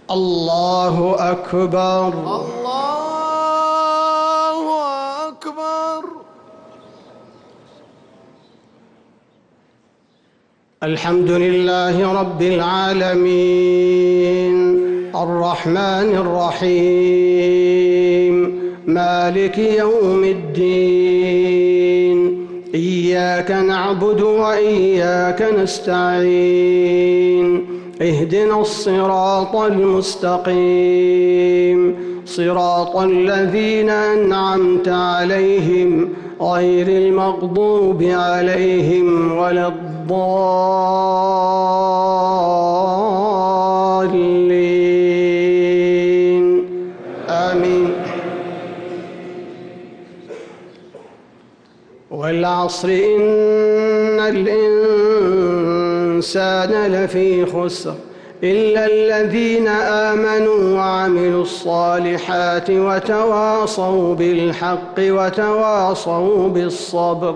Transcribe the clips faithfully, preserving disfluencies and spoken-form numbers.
الله أكبر. الله أكبر. الحمد لله رب العالمين الرحمن الرحيم مالك يوم الدين إياك نعبد وإياك نستعين اهدنا الصراط المستقيم صراط الذين أنعمت عليهم غير المغضوب عليهم ولا الضالين آمين. والعصر إن الإنسان لفي خسر إلا الذين آمنوا وعملوا الصالحات وتواصوا بالحق وتواصوا بالصبر.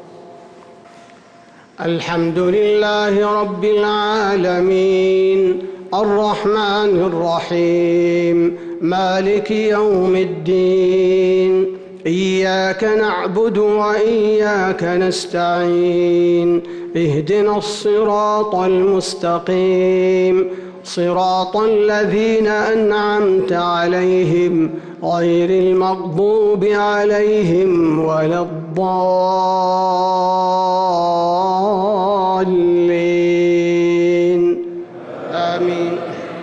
الحمد لله رب العالمين الرحمن الرحيم مالك يوم الدين إياك نعبد وإياك نستعين اهدنا الصراط المستقيم صراط الذين أنعمت عليهم غير المغضوب عليهم ولا الضالين آمين.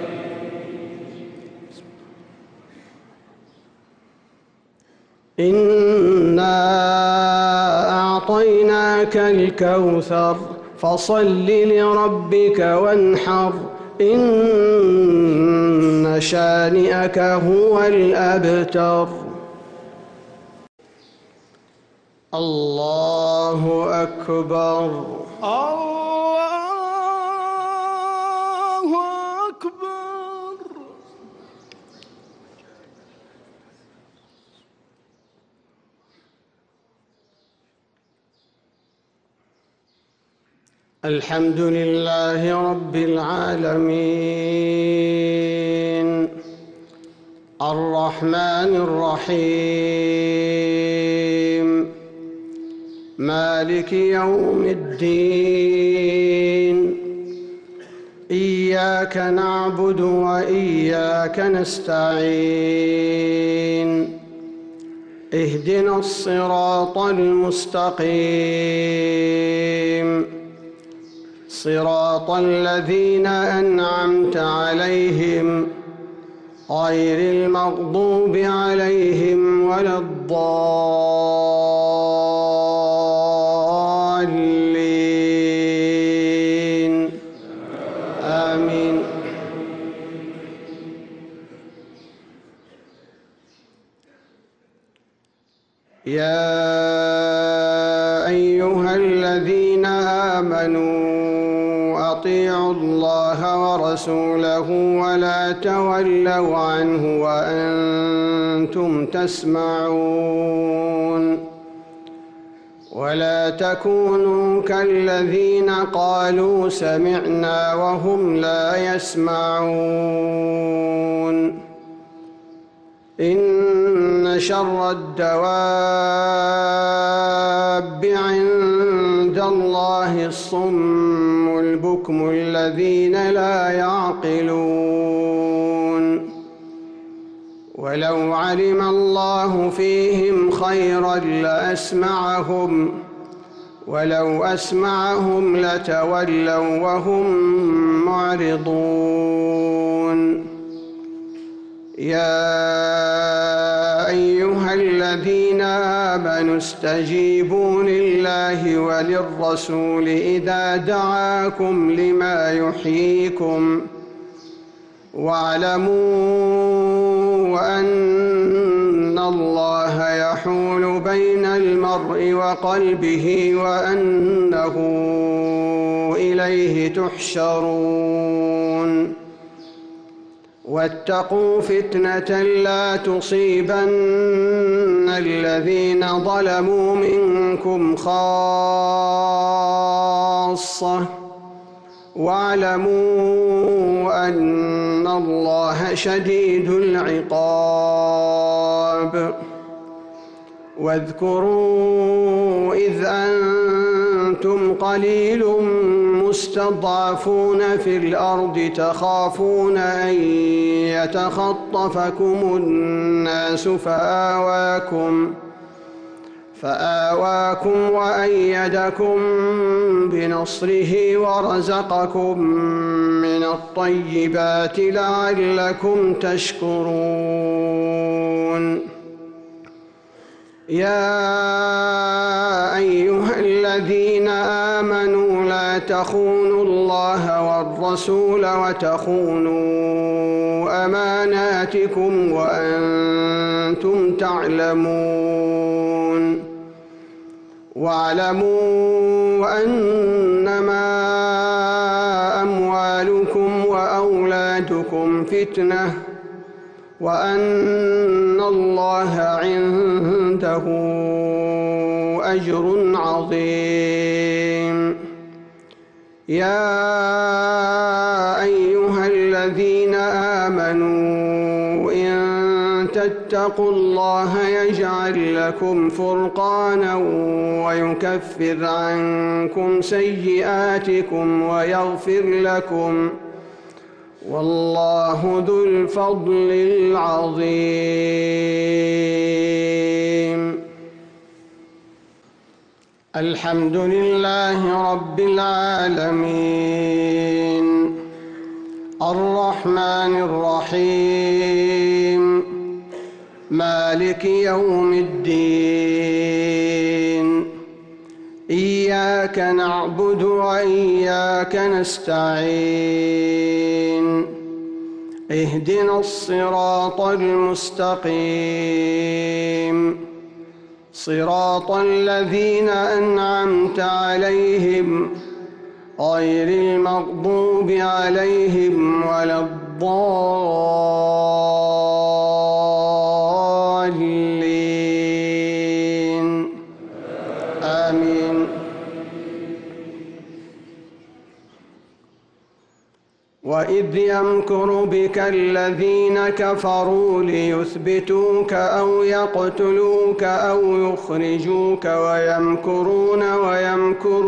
إنا أعطيناك الكوثر فصل لربك وانحر إن شانئك هو الأبتر. الله أكبر. الله أكبر. الحمد لله رب العالمين الرحمن الرحيم مالك يوم الدين إياك نعبد وإياك نستعين اهدنا الصراط المستقيم صراط الذين أنعمت عليهم غير المغضوب عليهم ولا الضالين آمين. يا أيها الذين آمنوا أطيعوا الله ورسوله ولا تولوا عنه وأنتم تسمعون ولا تكونوا كالذين قالوا سمعنا وهم لا يسمعون إن شر الدواب عند الله الصم البكم الذين لا يعقلون ولو علم الله فيهم خيرا لأسمعهم ولو أسمعهم لتولوا وهم معرضون. يا أيها الذين آمنوا استجيبوا لله وللرسول إذا دعاكم لما يحييكم واعلموا أن الله يحول بين المرء وقلبه وأنه إليه تحشرون. واتقوا فتنة لا تصيبن الذين ظلموا منكم خاصة واعلموا أن الله شديد العقاب. واذكروا إذ أنتم قليل مستضعفون في الأرض تخافون أن يتخطفكم الناس فآواكم فآواكم وأيدكم بنصره ورزقكم من الطيبات لعلكم تشكرون. يا أيها الذين آمنوا لا تخونوا الله والرسول وتخونوا أماناتكم وأنتم تعلمون. واعلموا أنما أموالكم وأولادكم فتنة وأن الله عنده أجر عظيم. يا أيها الذين آمنوا إن تتقوا الله يجعل لكم فرقانا ويكفر عنكم سيئاتكم ويغفر لكم، والله ذو الفضل العظيم. الحمد لله رب العالمين، الرحمن الرحيم، مالك يوم الدين. إياك نعبد وإياك نستعين. اهدنا الصراط المستقيم، صراط الذين أنعمت عليهم غير المغضوب عليهم ولا الضالين. آمين. وإذ يمكر بك الذين كفروا ليثبتوك أو يقتلوك أو يخرجوك ويمكرون ويمكر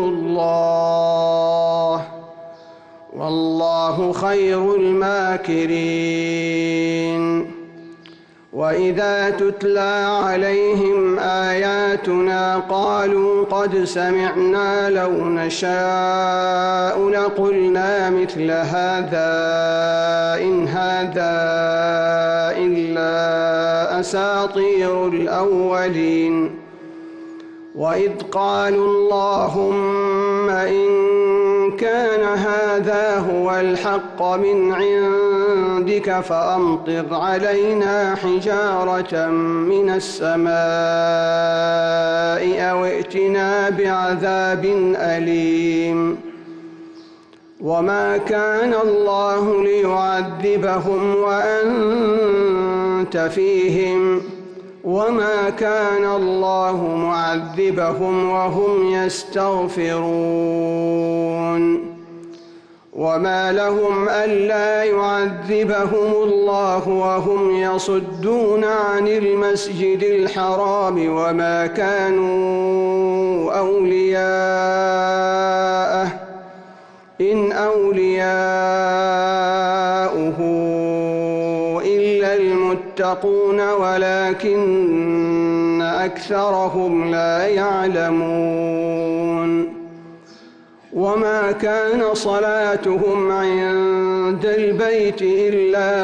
الله والله خير الماكرين. وإذا تتلى عليهم آياتنا قالوا قد سمعنا لو نشاء لقلنا مثل هذا إن هذا إلا أساطير الأولين. وإذ قالوا اللهم إن كان هذا هو الحق من عندك فأمطر علينا حجارة من السماء أو ائتنا بعذاب أليم. وما كان الله ليعذبهم وأنت فيهم وما كان الله معذبهم وهم يستغفرون. وما لهم ألا يعذبهم الله وهم يصدون عن المسجد الحرام وما كانوا أولياءه إن أولياؤه إلا المتقون ولكن أكثرهم لا يعلمون. وما كان صلاتهم عند البيت إلا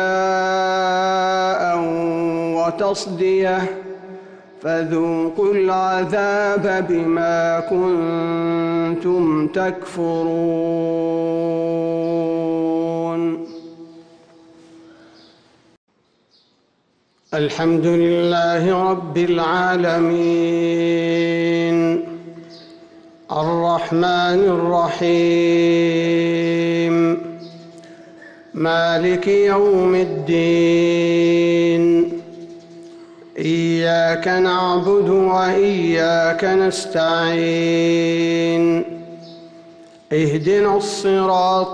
مكاء وتصدية فذوقوا العذاب بما كنتم تكفرون. الحمد لله رب العالمين، الرحمن الرحيم، مالك يوم الدين. إياك نعبد وإياك نستعين. اهدنا الصراط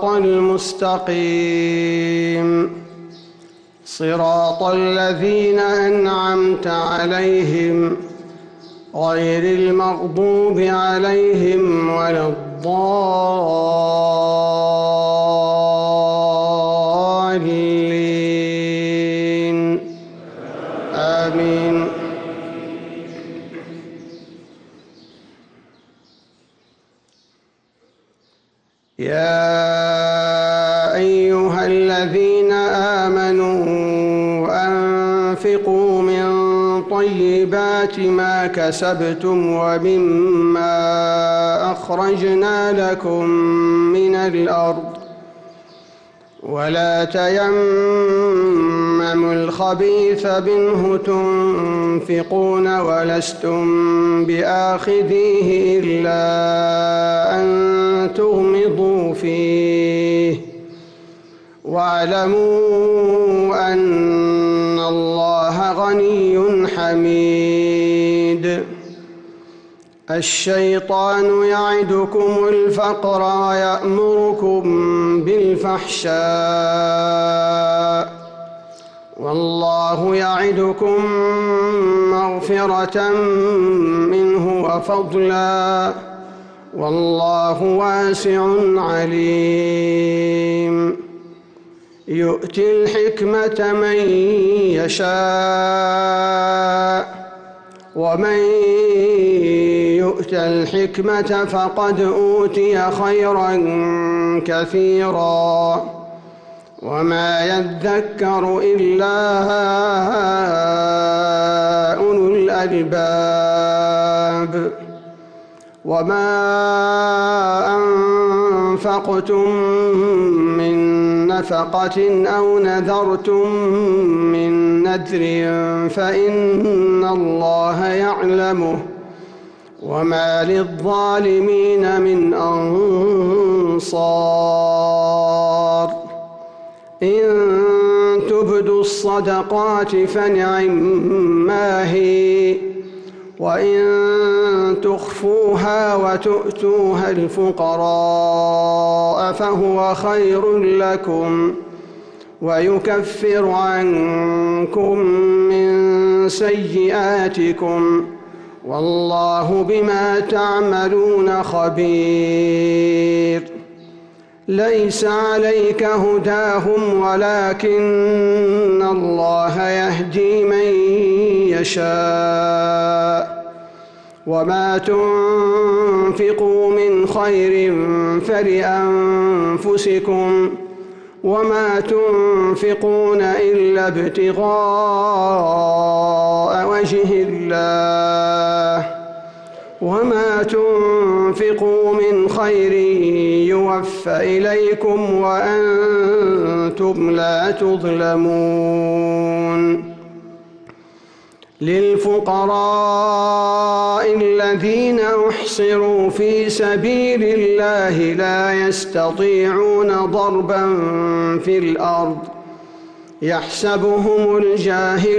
المستقيم صراط الذين أنعمت عليهم غير المغضوب عليهم ولا الضالين آمين. يا أيها الذين آمنوا أنفقوا من طيبات ما كسبتم ومما أخرجنا لكم من الأرض ولا تيمموا الخبيث منه تنفقون ولستم بآخذيه إلا أن تغمضوا فيه واعلموا أن الله غني حميد. الشيطان يعدكم الفقر ويأمركم بالفحشاء والله يعدكم مغفرة منه وفضلا والله واسع عليم. يؤتي الحكمة من يشاء ومن يؤت الحكمة فقد أوتي خيرا كثيرا وما يذكر إلا أولو الألباب. وما أنفقتم من نفقة أو نذرتم من نذر فإن الله يعلمه وما للظالمين من أنصار. إن تبدوا الصدقات فنعما هي وإن تخفوها وتؤتوها الفقراء فهو خير لكم ويكفر عنكم من سيئاتكم والله بما تعملون خبير. ليس عليك هداهم ولكن الله يهدي من يشاء وما تنفقوا من خير فلأنفسكم وما تنفقون إلا ابتغاء وجه الله وما تنفقوا من خير يوفى إليكم وأنتم لا تظلمون. للفقراء الذين أحصروا في سبيل الله لا يستطيعون ضربا في الأرض يحسبهم الجاهل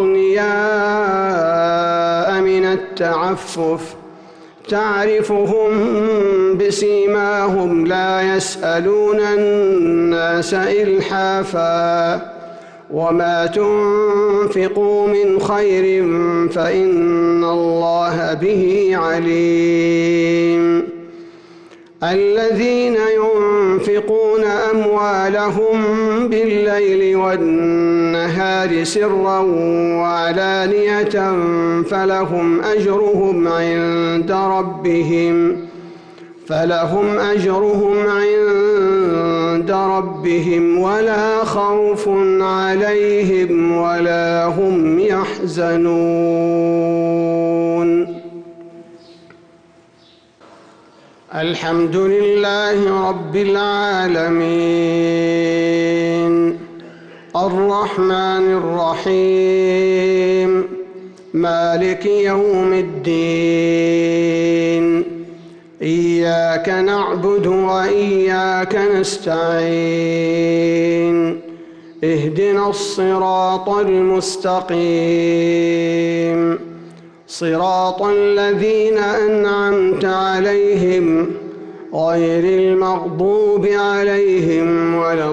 أغنياء من التعفف تعرفهم بسيماهم لا يسألون الناس إلحافا وما تنفقوا من خير فإن الله به عليم. الذين ينفقون أموالهم بالليل والنهار سرا وعلانية فلهم أجرهم عند ربهم فلهم أجرهم عند ربهم ولا خوف عليهم ولا هم يحزنون. الحمد لله رب العالمين الرحمن الرحيم مالك يوم الدين إياك نعبد وإياك نستعين اهدنا الصراط المستقيم صراط الذين أنعمت عليهم غير المغضوب عليهم ولا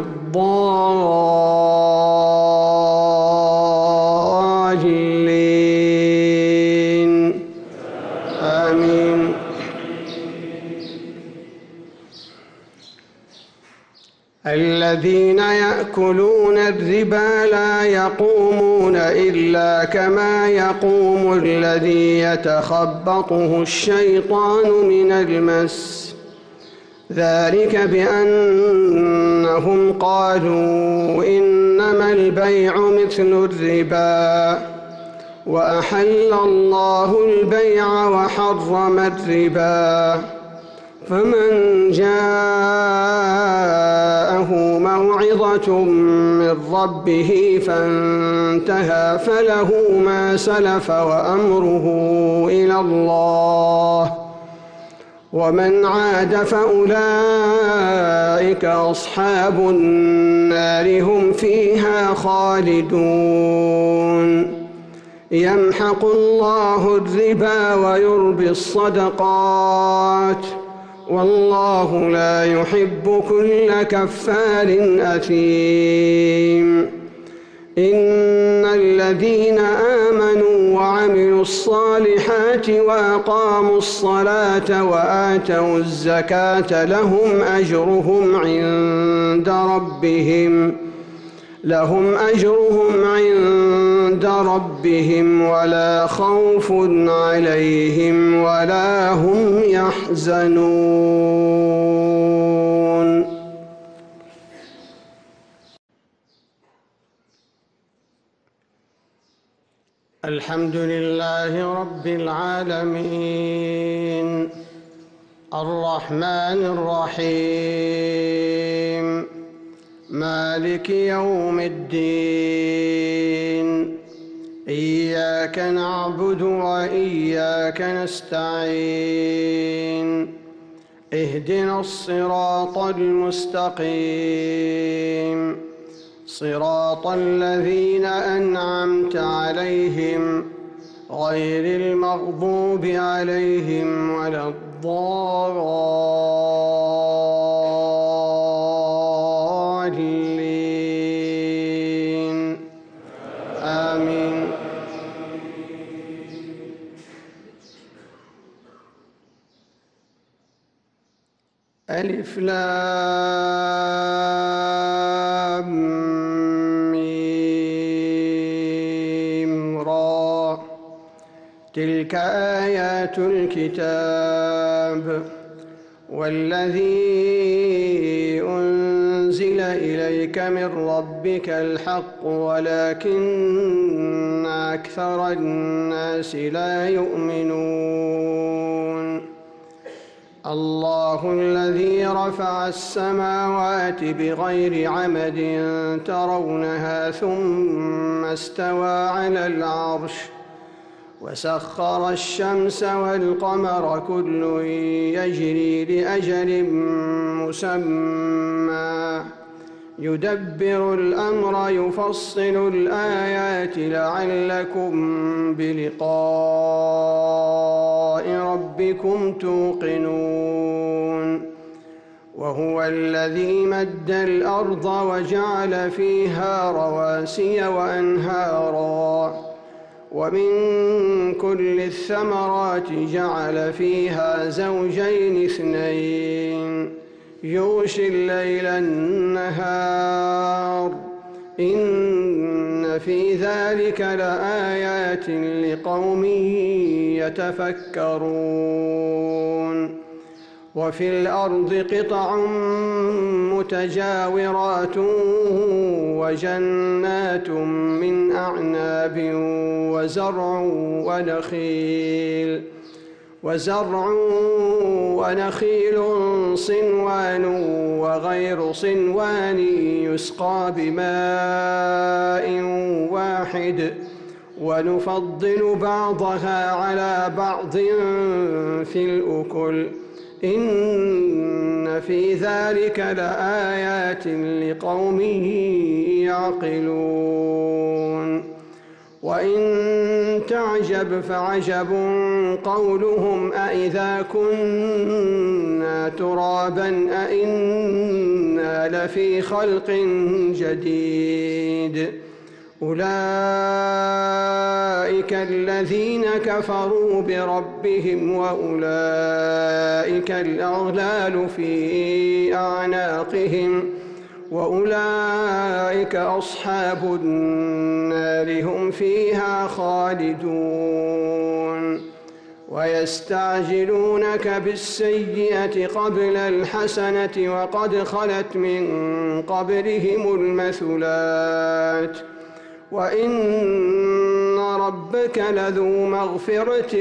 الضالين آمين. الذين يأكلون الربا لا يقومون إلا كما يقوم الذي يتخبطه الشيطان من المس، ذلك بأنهم قالوا إنما البيع مثل الربا وأحل الله البيع وحرم الربا، فمن جاءه موعظة من ربه فانتهى فله ما سلف وأمره إلى الله، ومن عاد فأولئك أصحاب النار هم فيها خالدون. يمحق الله الربا ويربي الصدقات، والله لا يحب كل كفار أثيم. إن الذين آمنوا وعملوا الصالحات وأقاموا الصلاة وآتوا الزكاة لهم أجرهم عند ربهم لهم أجرهم عند ربهم ولا خوف عليهم ولا هم يحزنون. الحمد لله رب العالمين الرحمن الرحيم مالك يوم الدين، إياك نعبد وإياك نستعين، اهدنا الصراط المستقيم، صراط الذين أنعمت عليهم غير المغضوب عليهم ولا الضالين آمين. ألف لام ميم را، تلك آيات الكتاب، والذي أنزل إليك من ربك الحق ولكن أكثر الناس لا يؤمنون. الله الذي رفع السماوات بغير عمد ترونها ثم استوى على العرش، وسخر الشمس والقمر كل يجري لأجل مسمى، يدبر الأمر يفصل الآيات لعلكم بلقاء ربكم توقنون. وهو الذي مد الأرض وجعل فيها رواسي وأنهارا، ومن كل الثمرات جعل فيها زوجين اثنين، يغشي الليل النهار، إن في ذلك لآيات لقوم يتفكرون. وفي الأرض قطع متجاورات وجنات من أعناب وزرع ونخيل وزرع ونخيل صنوان وغير صنوان يسقى بماء واحد، ونفضل بعضها على بعض في الأكل، إن في ذلك لآيات لقوم يعقلون. وإن تعجب فعجب قولهم أإذا كنا ترابا أإنا لفي خلق جديد أولئك الذين كفروا بربهم وأولئك الأغلال في أعناقهم وأولئك أصحاب النار هم فيها خالدون ويستعجلونك بالسيئة قبل الحسنة وقد خلت من قبلهم المثلات وإن ربك لذو مغفرة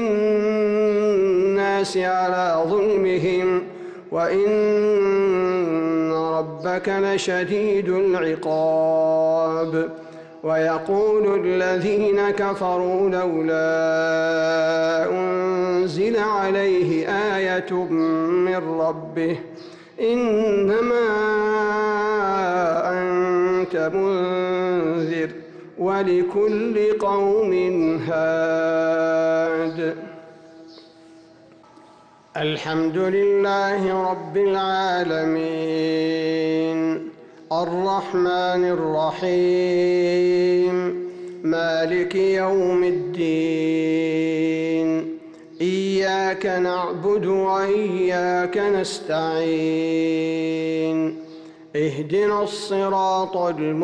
للناس على ظلمهم وإن ربك لشديد العقاب ويقول الذين كفروا لولا أنزل عليه آية من ربه إنما أنت منذر ولكل قوم هاد. الحمد لله رب العالمين الرحمن الرحيم مالك يوم الدين إياك نعبد وإياك نستعين اهدنا الصراط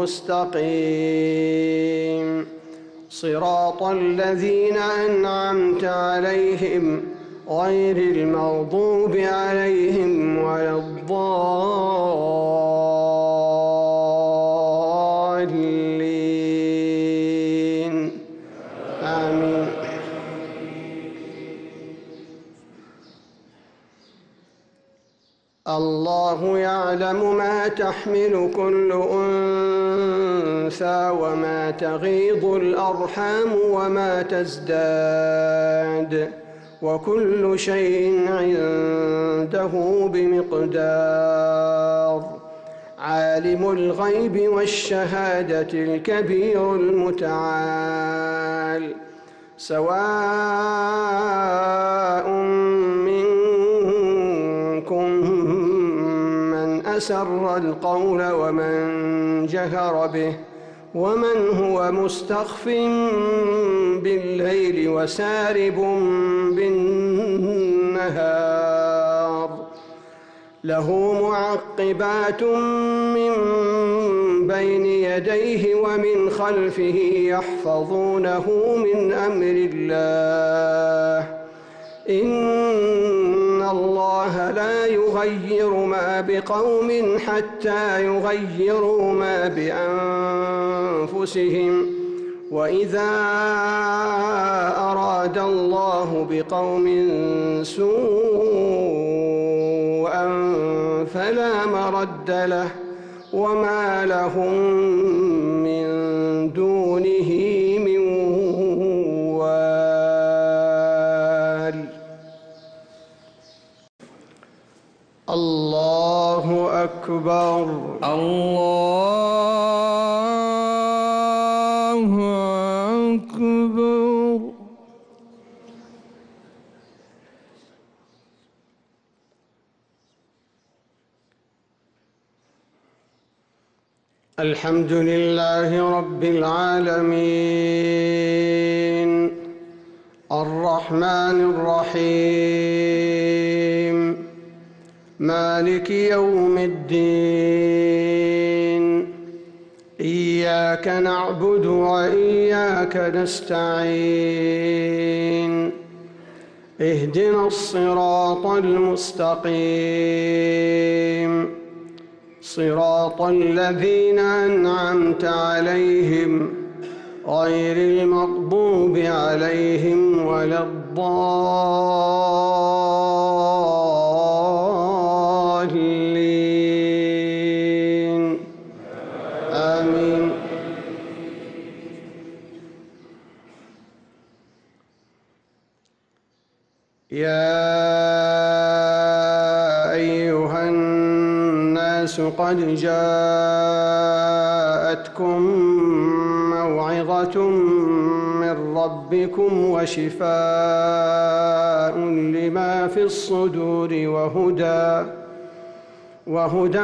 المستقيم صراط الذين أنعمت عليهم غير المغضوب عليهم ولا الضالين آمين. الله يعلم ما تحمل كل أنثى وما تغيض الأرحام وما تزداد وكل شيء عنده بمقدار. عالم الغيب والشهادة الكبير المتعال سواء منكم من أسر القول ومن جهر به ومن هو مستخف بالليل وسارب بالنهار له معقبات من بين يديه ومن خلفه يحفظونه من أمر الله إن الله لا يغير ما بقوم حتى يغيروا ما بأنفسهم وإذا أراد الله بقوم سوءا فلا مرد له وما لهم من دونه من وال. الله أكبر. الله أكبر. الحمد لله رب العالمين الرحمن الرحيم مالك يوم الدين إياك نعبد وإياك نستعين اهدنا الصراط المستقيم صراط الذين أنعمت عليهم غير المغضوب عليهم ولا الضالين آمين. يا أيها الناس قد جاءتكم موعظة من من ربكم وشفاء لما في الصدور وهدى وهدى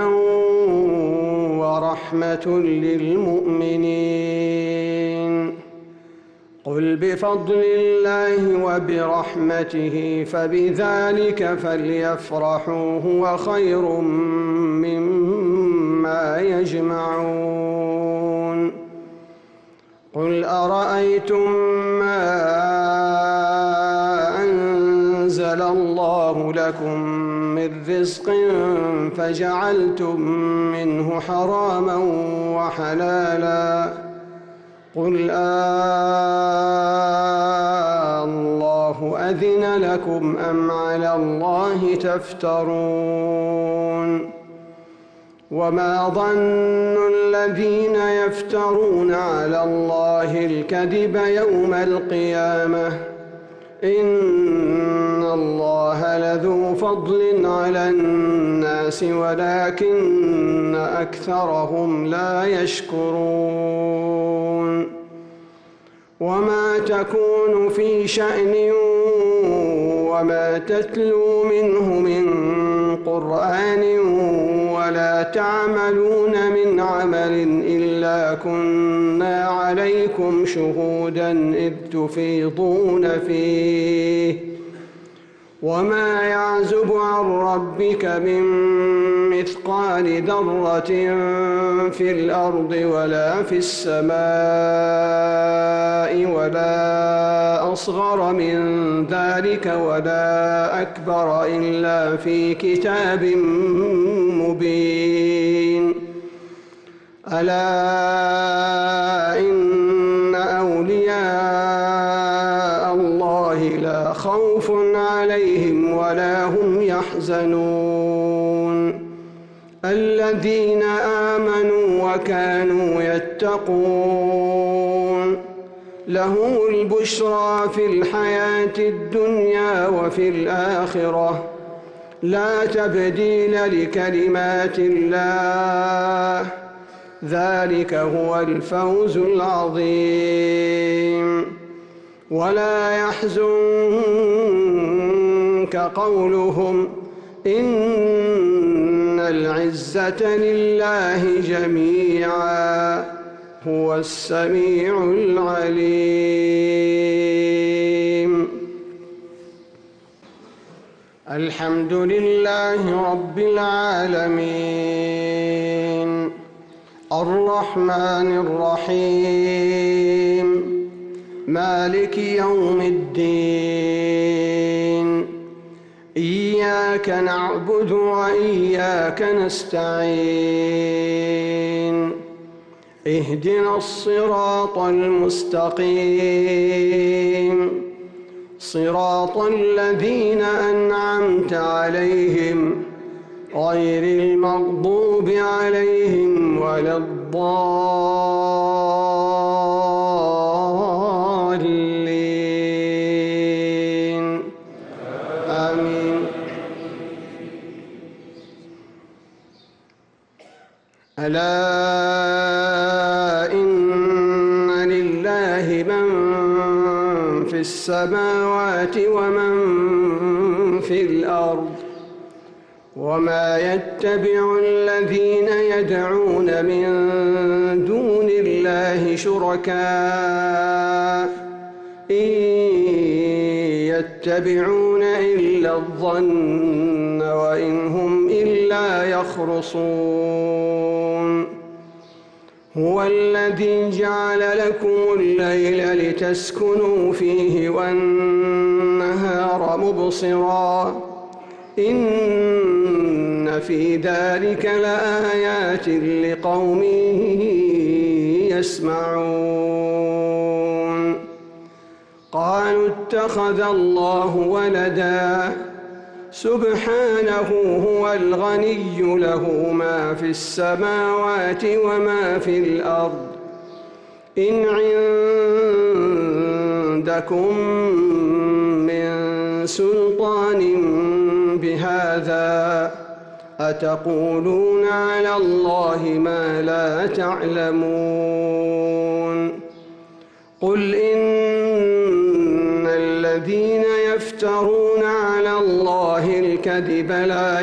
ورحمة للمؤمنين. قل بفضل الله وبرحمته فبذلك فليفرحوا هو خير مما يجمعون. قل أرأيتم ما أنزل الله لكم من رزق فجعلتم منه حراما وحلالا قل آه الله أذن لكم أم على الله تفترون. وما ظن الذين يفترون على الله الكذب يوم القيامة إن الله لذو فضل على الناس ولكن أكثرهم لا يشكرون. وما تكون في شأن وما تتلو منه من قرآن ولا تعملون من عمل إلا كنا عليكم شهودا إذ تفيضون فيه وما يعزب عن ربك من مثقال ذرة في الأرض ولا في السماء ولا أصغر من ذلك ولا أكبر إلا في كتاب مبين. ألا إن أولياء الله لا خوف عليهم ولا هم يحزنون الذين آمنوا وكانوا يتقون لهم البشرى في الحياة الدنيا وفي الآخرة لا تبديل لكلمات الله ذلك هو الفوز العظيم. ولا يحزنك قولهم إن العزة لله جميعا هو السميع العليم. الحمد لله رب العالمين الرحمن الرحيم مالك يوم الدين إياك نعبد وإياك نستعين اهدنا الصراط المستقيم صراط الذين أنعمت عليهم غير المغضوب عليهم ولا الضالين آمين. ألا إن لله من في السماوات ومن في الأرض وما يتبع الذين يدعون من دون الله شركاء إن يتبعون إلا الظن وإن هم إلا يخرصون. هو الذي جعل لكم الليل لتسكنوا فيه والنهار مبصرا إن في ذلك لآيات لقوم يسمعون. قالوا اتخذ الله ولدا سبحانه هو الغني له ما في السماوات وما في الأرض إن عندكم من سلطان بهذا أتقولون على الله ما لا تعلمون. قل إن الذين يفترون على الله الكذب لا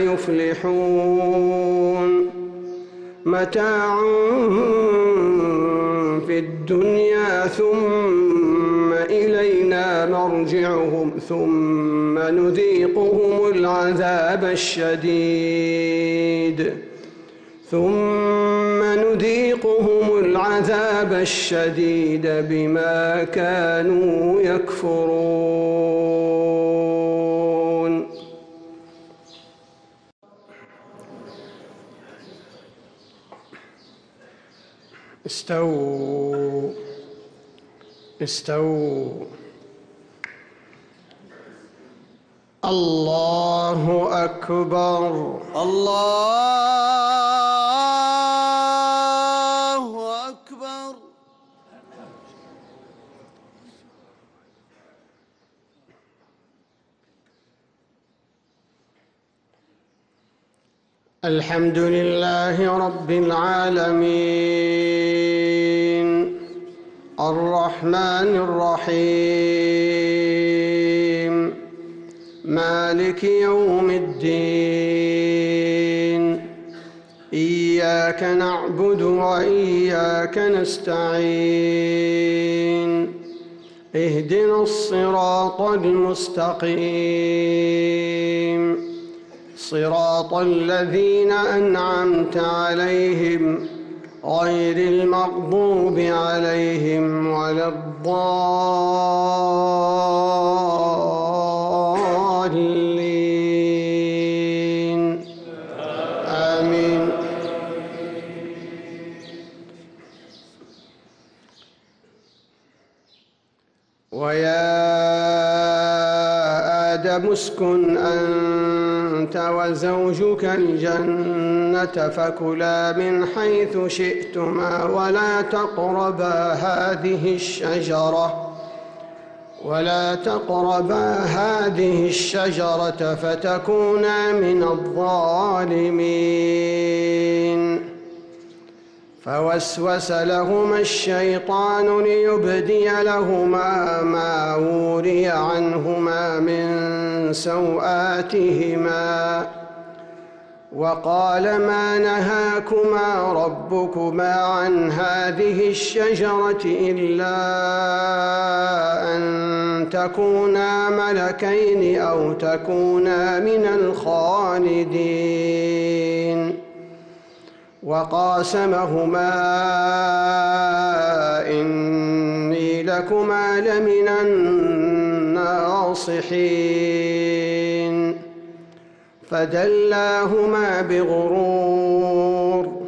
يفلحون متاع في الدنيا ثم إلينا مرجعهم ثم نذيقهم العذاب الشديد ثم نذيقهم العذاب الشديد بما كانوا يكفرون. استووا استووا. الله أكبر. الله أكبر. الحمد لله رب العالمين الرحمن الرحيم مالك يوم الدين إياك نعبد وإياك نستعين اهدنا الصراط المستقيم صراط الذين أنعمت عليهم غير المغضوب عليهم ولا الضالين آمين. ويا آدم اسكن أنت وزوجك الجنة فكلا من حيث شئتما ولا تقربا هذه الشجرة ولا تقربا هذه الشجرة فتكونا من الظالمين. فوسوس لهما الشيطان ليبدي لهما ما وري عنهما من سوآتهما وقال ما نهاكما ربكما عن هذه الشجرة إلا أن تكونا ملكين أو تكونا من الخالدين. وقاسمهما إني لكما لمن الناصحين. فدلاهما بغرور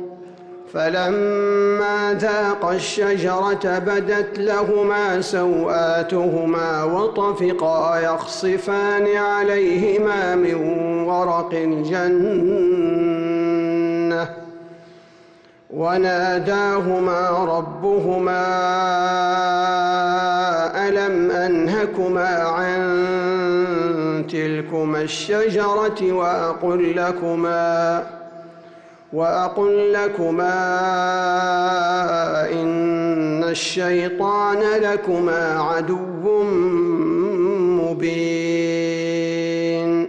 فلما ذاقا الشجرة بدت لهما سوآتهما وطفقا يخصفان عليهما من ورق الجنة وناداهما ربهما ألم أنهكما عن تلكما الشجرة وأقل لكما وأقل لكما إن الشيطان لكما عدو مبين.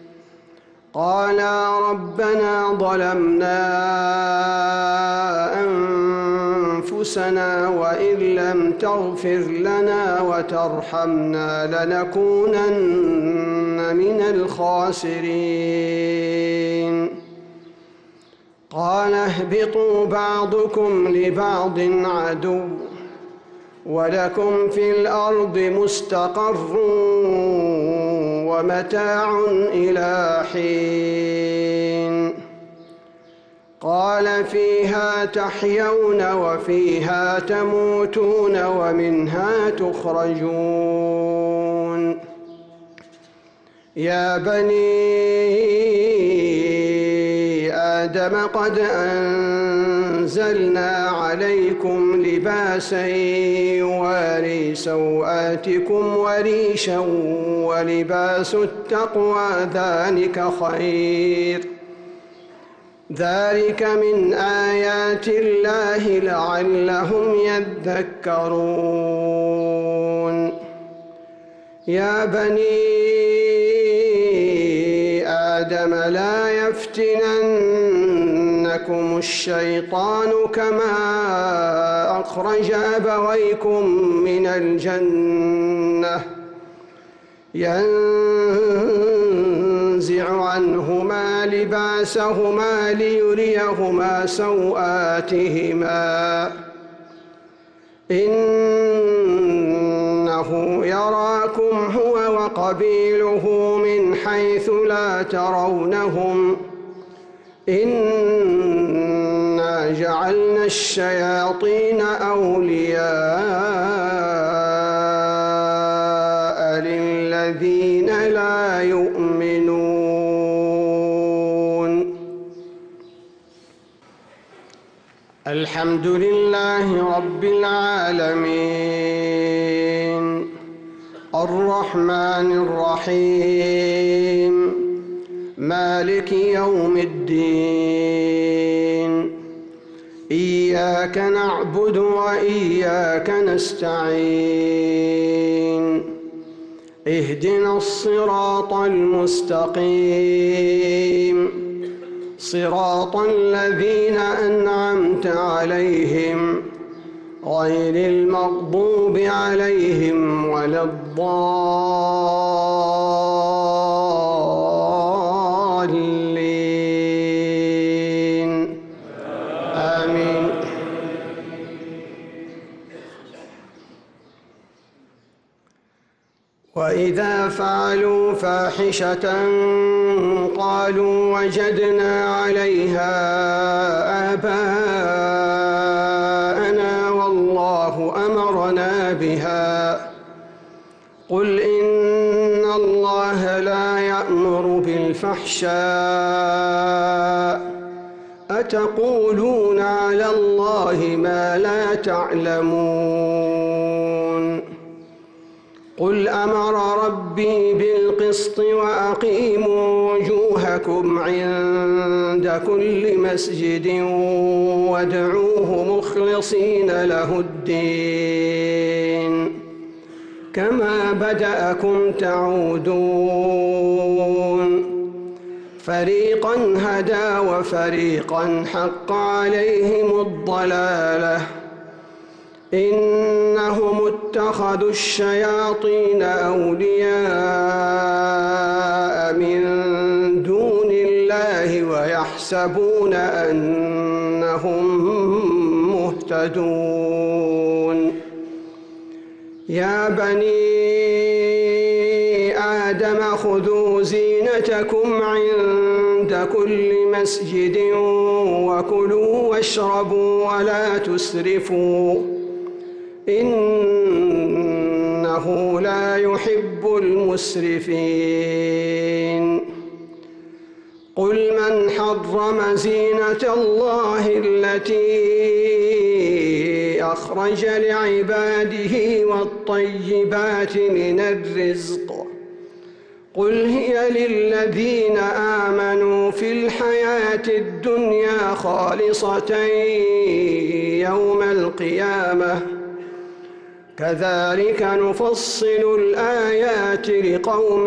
قالا ربنا ظلمنا أنفسنا وإن لم تغفر لنا وترحمنا لنكونن من الخاسرين. قال اهبطوا بعضكم لبعض عدو ولكم في الأرض مستقر ومتاع إلى حين. قال فيها تحيون وفيها تموتون ومنها تخرجون. يا بني آدم قد أنزلنا عليكم لباسا يواري سوآتكم وريشا ولباس التقوى ذلك خير ذلك من آيات الله لعلهم يذكرون. يا بني آدم لا يفتننكم الشيطان كما أخرج أبويكم من الجنة ينزع عنهما لباسهما ليريهما سوآتهما إنه يراكم هو وقبيله من حيث لا ترونهم إنا جعلنا الشياطين أولياء للذين لا يؤمنون. الحمد لله رب العالمين الرحمن الرحيم مالك يوم الدين إياك نعبد وإياك نستعين اهدنا الصراط المستقيم صراط الذين أنعمت عليهم غير المغضوب عليهم ولا الضالين آمين. وإذا فعلوا فاحشة قالوا وجدنا عليها آباءنا والله أمرنا بها قل إن الله لا يأمر بالفحشاء أتقولون على الله ما لا تعلمون قل أمر ربي بالقسط وأقيموا وجوهكم عند كل مسجد وادعوه مخلصين له الدين كما بدأكم تعودون فريقا هدى وفريقا حق عليهم الضلالة إنهم اتخذوا الشياطين أولياء من دون الله ويحسبون أنهم مهتدون. يا بني آدم خذوا زينتكم عند كل مسجد وكلوا واشربوا ولا تسرفوا إنه لا يحب المسرفين. قل من حرم زينة الله التي أخرج لعباده والطيبات من الرزق قل هي للذين آمنوا في الحياة الدنيا خالصة يوم القيامة كذلك نفصل الآيات لقوم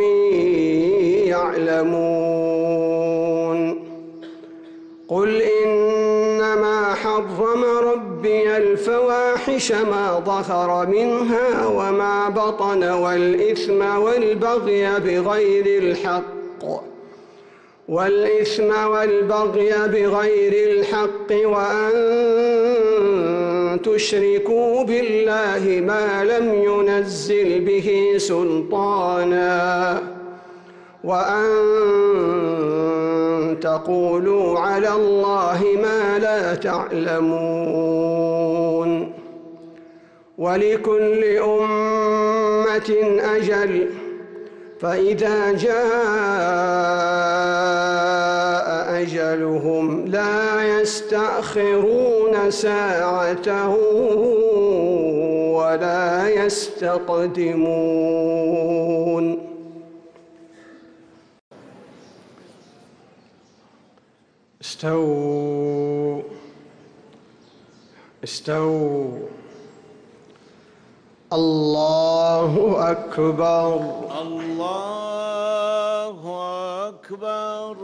يعلمون. قل إنما حرم ربي الفواحش ما ظهر منها وما بطن والإثم والبغي بغير الحق والإثم والبغي بغير الحق وأن تشركوا بالله ما لم ينزل به سلطانا وأن تقولوا على الله ما لا تعلمون. ولكل أمة أجل فإذا جاء أجلهم لا يستأخرون ساعة ولا يستقدمون. استووا استووا. الله أكبر. الله أكبر.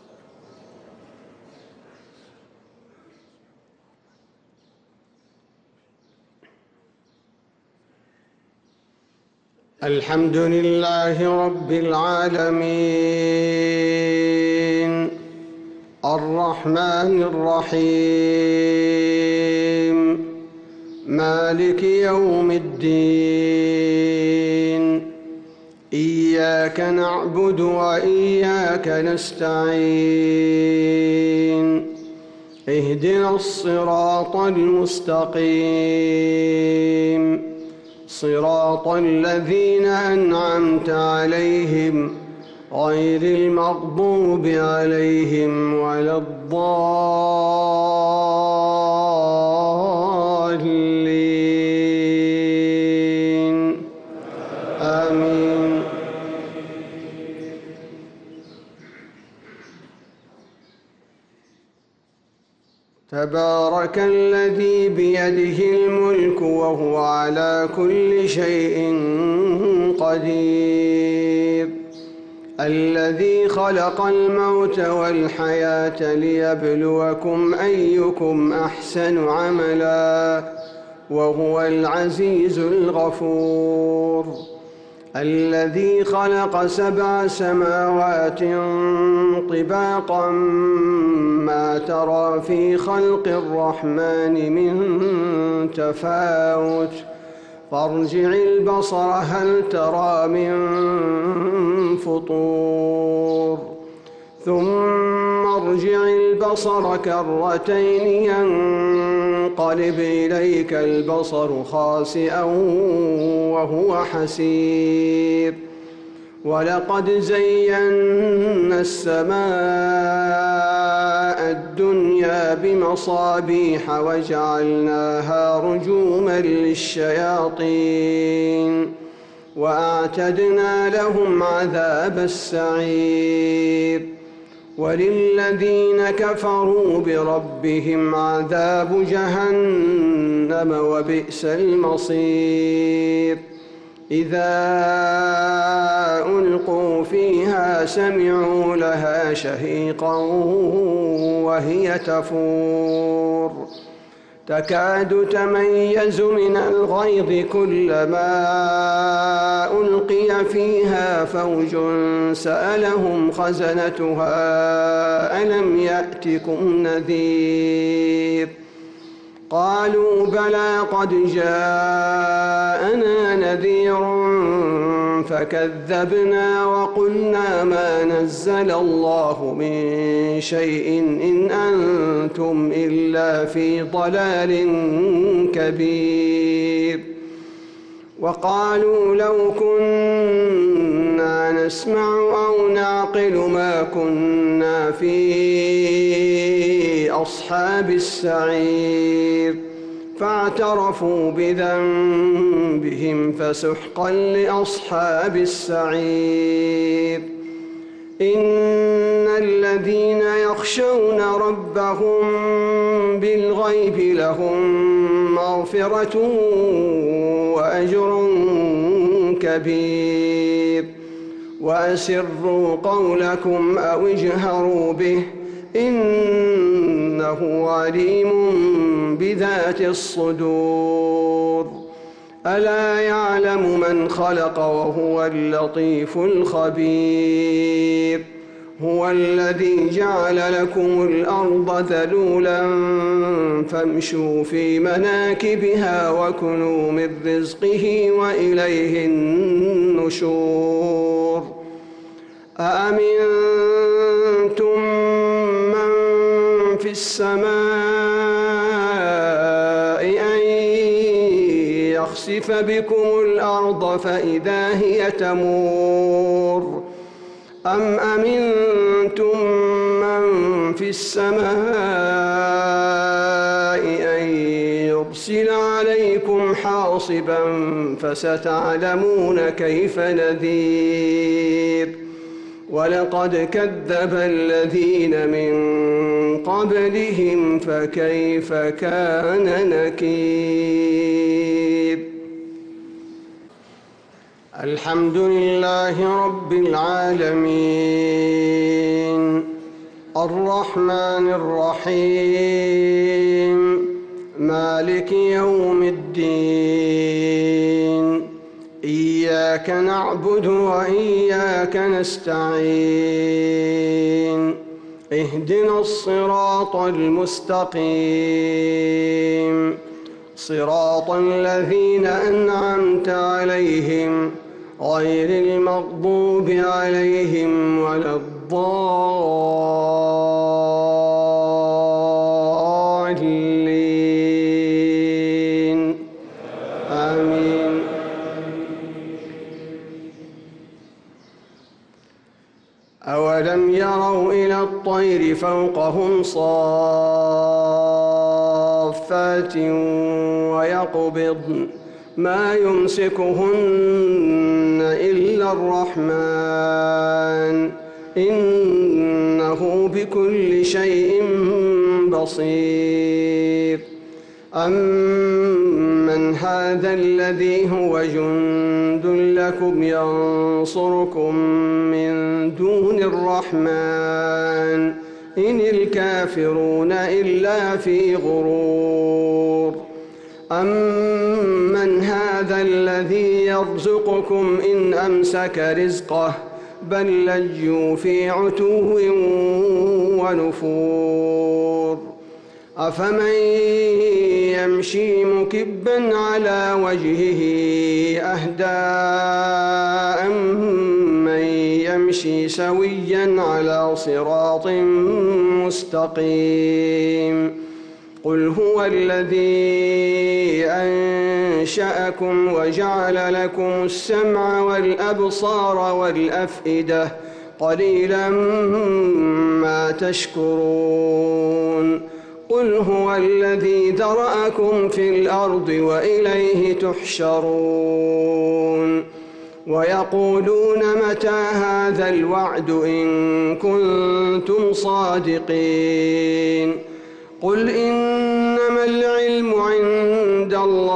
الحمد لله رب العالمين الرحمن الرحيم مالك يوم الدين إياك نعبد وإياك نستعين اهدنا الصراط المستقيم صراط الذين أنعمت عليهم غير المغضوب عليهم ولا الضالين آمين. تبارك الذي بيده الملك وهو على كل شيء قدير الذي خلق الموت والحياة ليبلوكم أيكم أحسن عملا وهو العزيز الغفور الذي خلق سبع سماوات طباقا ما ترى في خلق الرحمن من تفاوت فارجع البصر هل ترى من فطور ثم ارجع البصر كرتين ينقلب إليك البصر خاسئا وهو حسير ولقد زينا السماء الدنيا بمصابيح وجعلناها رجوما للشياطين وأعتدنا لهم عذاب السعير وللذين كفروا بربهم عذاب جهنم وبئس المصير إذا ألقوا فيها سمعوا لها شهيقا وهي تفور تكاد تميز من الغيظ كلما ألقي فيها فوج سألهم خزنتها ألم يأتكم نذير قالوا بلى قد جاءنا نذير فكذبنا وقلنا ما نزل الله من شيء إن أنتم إلا في ضلال كبير وقالوا لو كنا نسمع أو نعقل ما كنا في أصحاب السعير فاعترفوا بذنبهم فسحقا لأصحاب السعير إن الذين يخشون ربهم بالغيب لهم مغفرة وأجر كبير وأسروا قولكم أو اجهروا به إنه عليم بذات الصدور ألا يعلم من خلق وهو اللطيف الخبير هو الذي جعل لكم الأرض ذلولا فامشوا في مناكبها وكلوا من رزقه وإليه النشور أأمنتم من في السماء أن يخسف بكم الأرض فإذا هي تمور أم أمنتم من في السماء أن يرسل عليكم حاصبا فستعلمون كيف نذير ولقد كذب الذين من قبلهم فكيف كان نكير. الحمد لله رب العالمين الرحمن الرحيم مالك يوم الدين إياك نعبد وإياك نستعين اهدنا الصراط المستقيم صراط الذين أنعمت عليهم غير المغضوب عليهم ولا الضالين آمين. أولم يروا إلى الطير فوقهم صافات ويقبضن ما يمسكهن إلا الرحمن إنه بكل شيء بصير. أمن هذا الذي هو جند لكم ينصركم من دون الرحمن إن الكافرون إلا في غرور. أمن هذا الذي يرزقكم إن أمسك رزقه بل لجوا في عتو ونفور. أفمن يمشي مكبا على وجهه أهدى أمن يمشي سويا على صراط مستقيم. قل هو الذي أنشأكم وجعل لكم السمع والأبصار والأفئدة قليلا ما تشكرون. قل هو الذي ذرأكم في الأرض وإليه تحشرون. ويقولون متى هذا الوعد إن كنتم صادقين. قل إنما العلم عند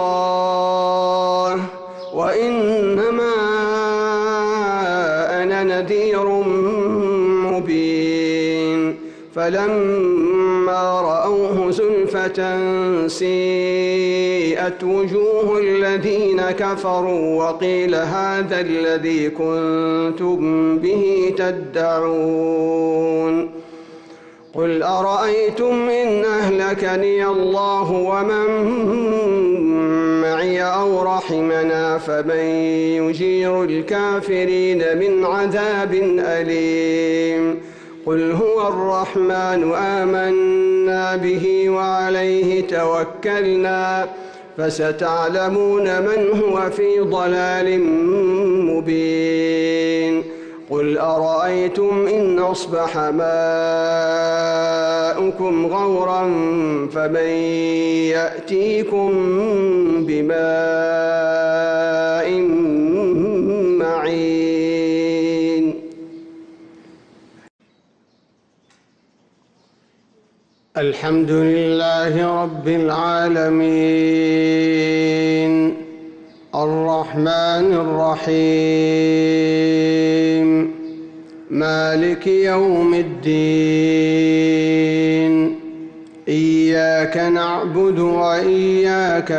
الله وإنما أنا نذير مبين. فلما رأوه زلفة سيئت وجوه الذين كفروا وقيل هذا الذي كنتم به تدعون. قل أرأيتم إن أهلكني الله ومن معي أو رحمنا فمن يجير الكافرين من عذاب أليم. قل هو الرحمن آمنا به وعليه توكلنا فستعلمون من هو في ضلال مبين. قل أرأيتم إن أصبح ماؤكم غورا فمن يأتيكم بماء معين. الحمد لله رب العالمين الرحمن الرحيم مالك يوم الدين إياك نعبد وإياك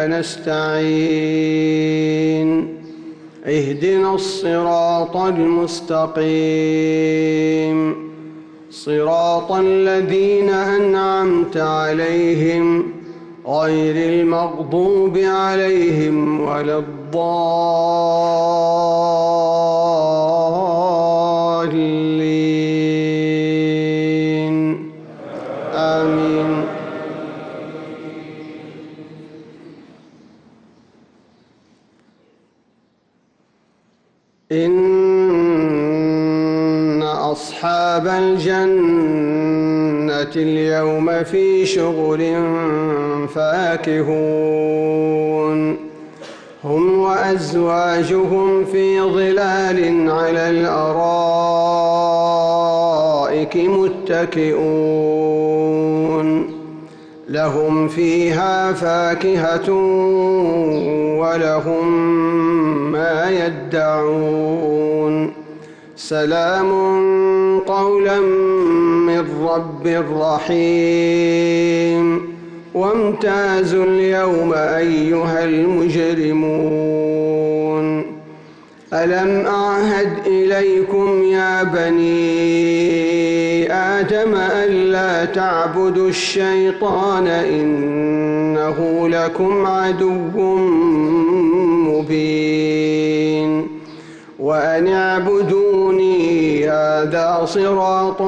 نستعين اهدنا الصراط المستقيم صراط الذين أنعمت عليهم غير المغضوب عليهم ولا الضالين آمين. إن أصحاب الجنة اليوم في شغل فاكهون هم وأزواجهم في ظلال على الأرائك الأرائك متكئون لهم فيها فاكهة ولهم ما يدعون سلام قولا من رب رحيم وامتازوا اليوم أيها المجرمون ألم أعهد إليكم يا بني آدم ألا تعبدوا الشيطان إنه لكم عدو مبين وأن اعبدوني هذا صراط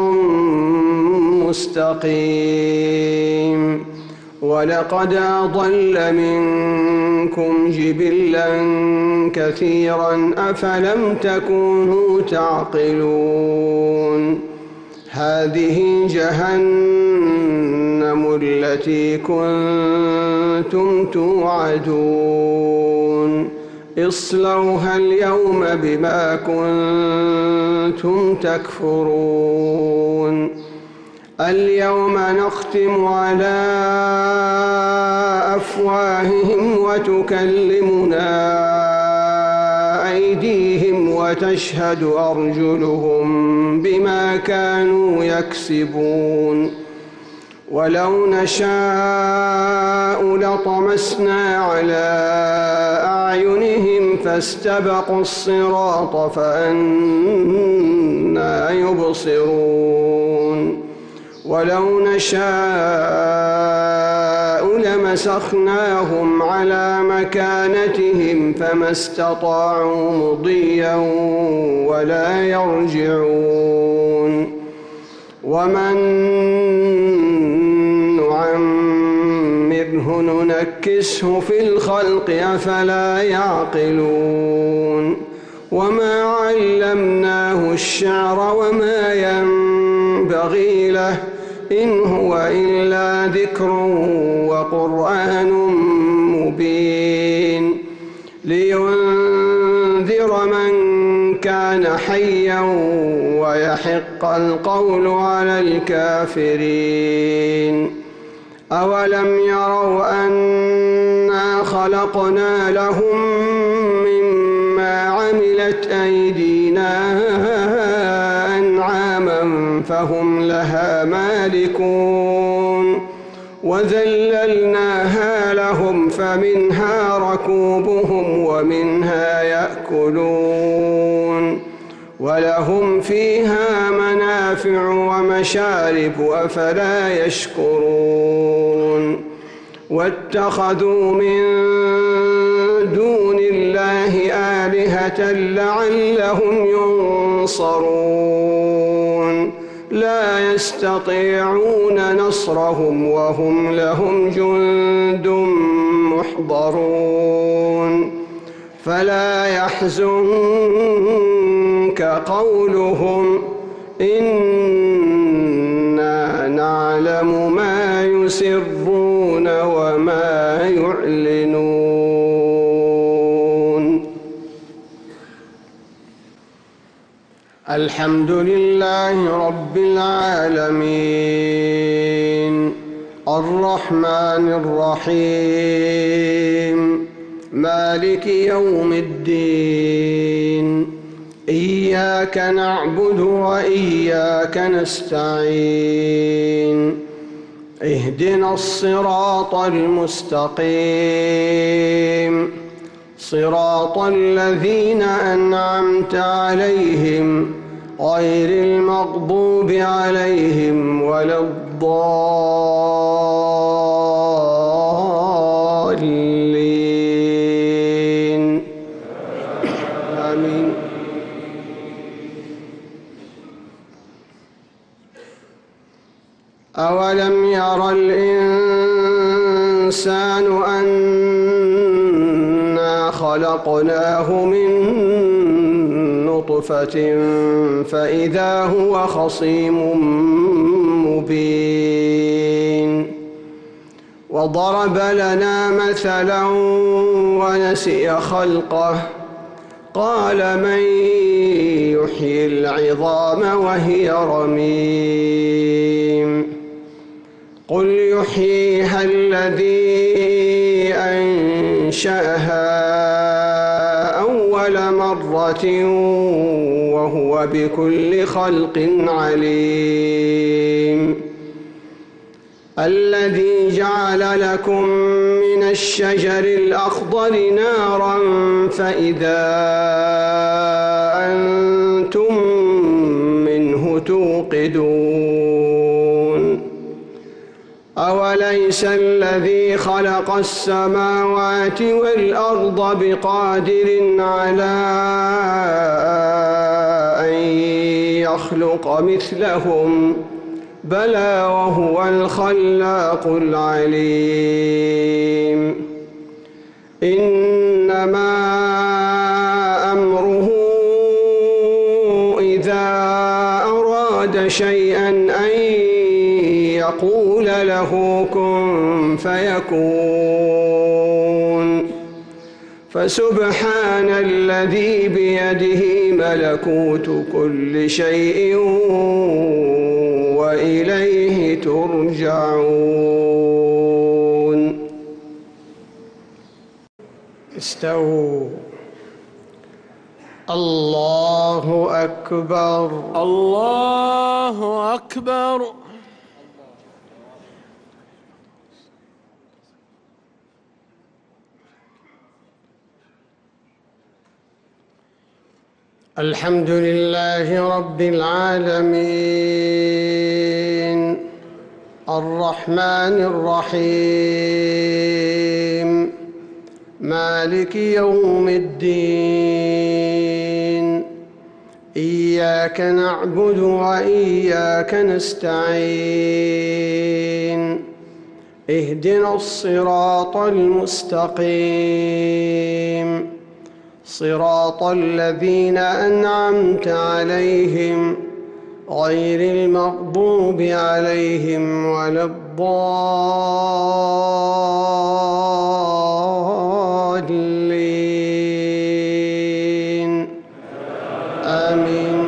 مستقيم ولقد أضل منكم جبلا كثيرا أفلم تكونوا تعقلون هذه جهنم التي كنتم توعدون اصلوها اليوم بما كنتم تكفرون اليوم نختم على أفواههم وتكلمنا أيديهم وتشهد أرجلهم بما كانوا يكسبون ولو نشاء لطمسنا على أعينهم فاستبقوا الصراط فأنى يبصرون ولو نشاء لمسخناهم على مكانتهم فما استطاعوا مضيا ولا يرجعون ومن نعمره ننكسه في الخلق أفلا يعقلون وما علمناه الشعر وما ينبغي له إن هو إلا ذكر وقرآن مبين لينذر من كان حيا ويحق القول على الكافرين أولم يروا أنا خلقنا لهم مما عملت أيدينا أنعاما فهم لها مالكون وذللناها لهم فمنها ركوبهم ومنها يأكلون ولهم فيها منافع ومشارب أفلا يشكرون واتخذوا من دون الله آلهة لعلهم ينصرون لا يستطيعون نصرهم وهم لهم جند محضرون فلا يحزنك قولهم إنا نعلم ما يسرون وما يعلنون الحمد لله رب العالمين الرحمن الرحيم مالك يوم الدين إياك نعبد وإياك نستعين اهدنا الصراط المستقيم صراط الذين أنعمت عليهم غير المغضوب عليهم ولا الضالين آمين. أولم ير الإنسان أنا خلقناه من نطفة فإذا هو خصيم مبين وضرب لنا مثلا ونسي خلقه قال من يحيي العظام وهي رميم قل يحييها الذي أنشأها أول مرة وهو بكل خلق عليم الذي جعل لكم من الشجر الأخضر نارا فإذا أنتم منه توقدون أوليس الذي خلق السماوات والأرض بقادر على أن يخلق مثلهم بلى وهو الخلاق العليم إنما أمره إذا أراد شيئا أن يقول له كن فيكون فسبحان الذي بيده ملكوت كل شيء وإليه ترجعون. استووا. الله أكبر. الله أكبر. الحمد لله رب العالمين الرحمن الرحيم مالك يوم الدين إياك نعبد وإياك نستعين اهدنا الصراط المستقيم صراط الذين أنعمت عليهم غير المغضوب عليهم ولا الضالين آمين.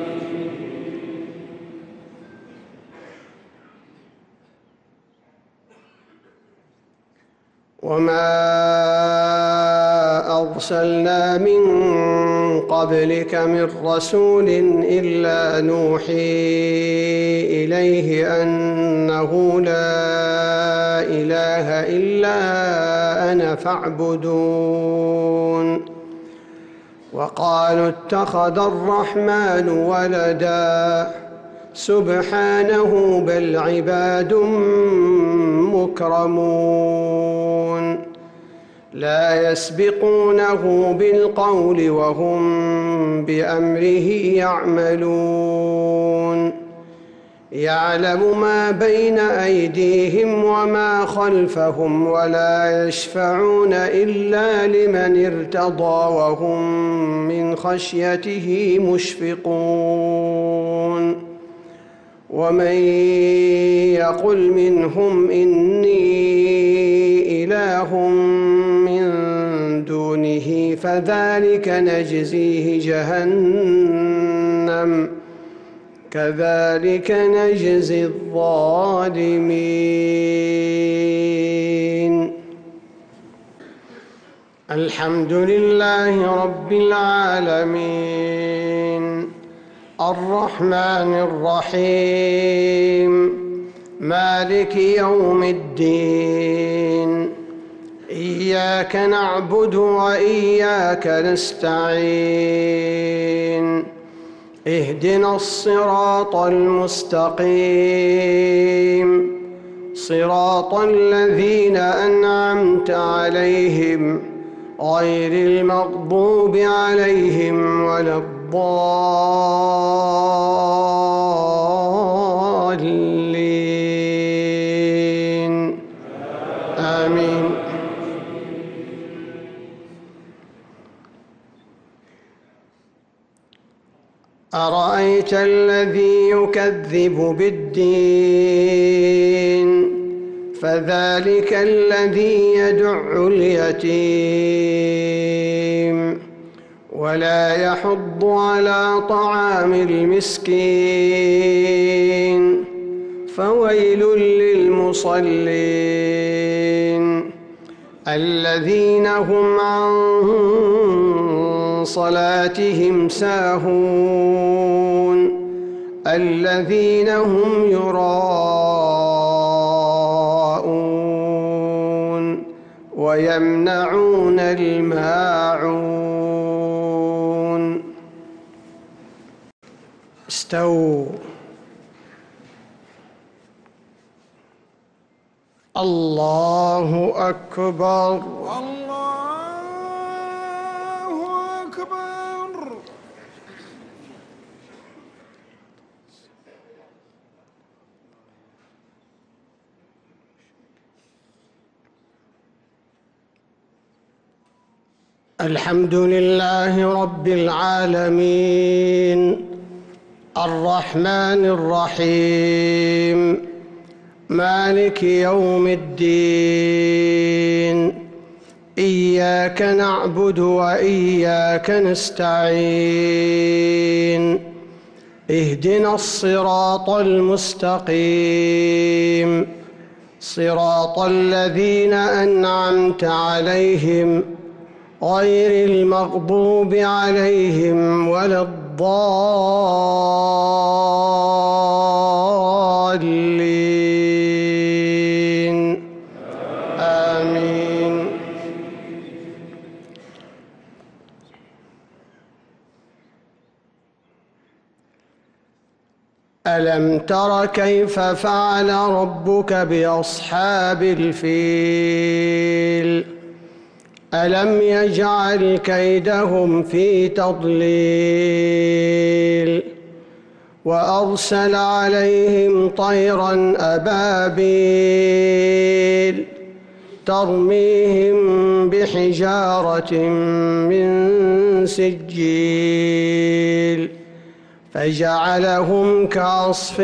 وما أرسلنا من قبلك من رسول إلا نوحي إليه أنه لا إله إلا أنا فاعبدون. وقالوا اتخذ الرحمن ولدا سبحانه بل عباد مكرمون لا يسبقونه بالقول وهم بأمره يعملون يعلم ما بين أيديهم وما خلفهم ولا يشفعون إلا لمن ارتضى وهم من خشيته مشفقون. ومن يقل منهم إني إله من دونه فذلك نجزيه جهنم كذلك نجزي الظالمين. الحمد لله رب العالمين الرحمن الرحيم مالك يوم الدين إياك نعبد وإياك نستعين اهدنا الصراط المستقيم صراط الذين أنعمت عليهم غير المغضوب عليهم ولا الضالين آمين. أرأيت الذي يكذب بالدين فذلك الذي يدع اليتيم ولا يحض على طعام المسكين فويل للمصلين الذين هم عن صلاتهم ساهون الذين هم يراءون ويمنعون الماعون. استووا. الله أكبر. الله أكبر. الحمد لله رب العالمين الرحمن الرحيم مالك يوم الدين إياك نعبد وإياك نستعين اهدنا الصراط المستقيم صراط الذين أنعمت عليهم غير المغضوب عليهم ولا الضالين آمين. ألم تر كيف فعل ربك بأصحاب الفيل ألم يجعل كيدهم في تضليل وأرسل عليهم طيرا أبابيل ترميهم بحجارة من سجيل فجعلهم كعصف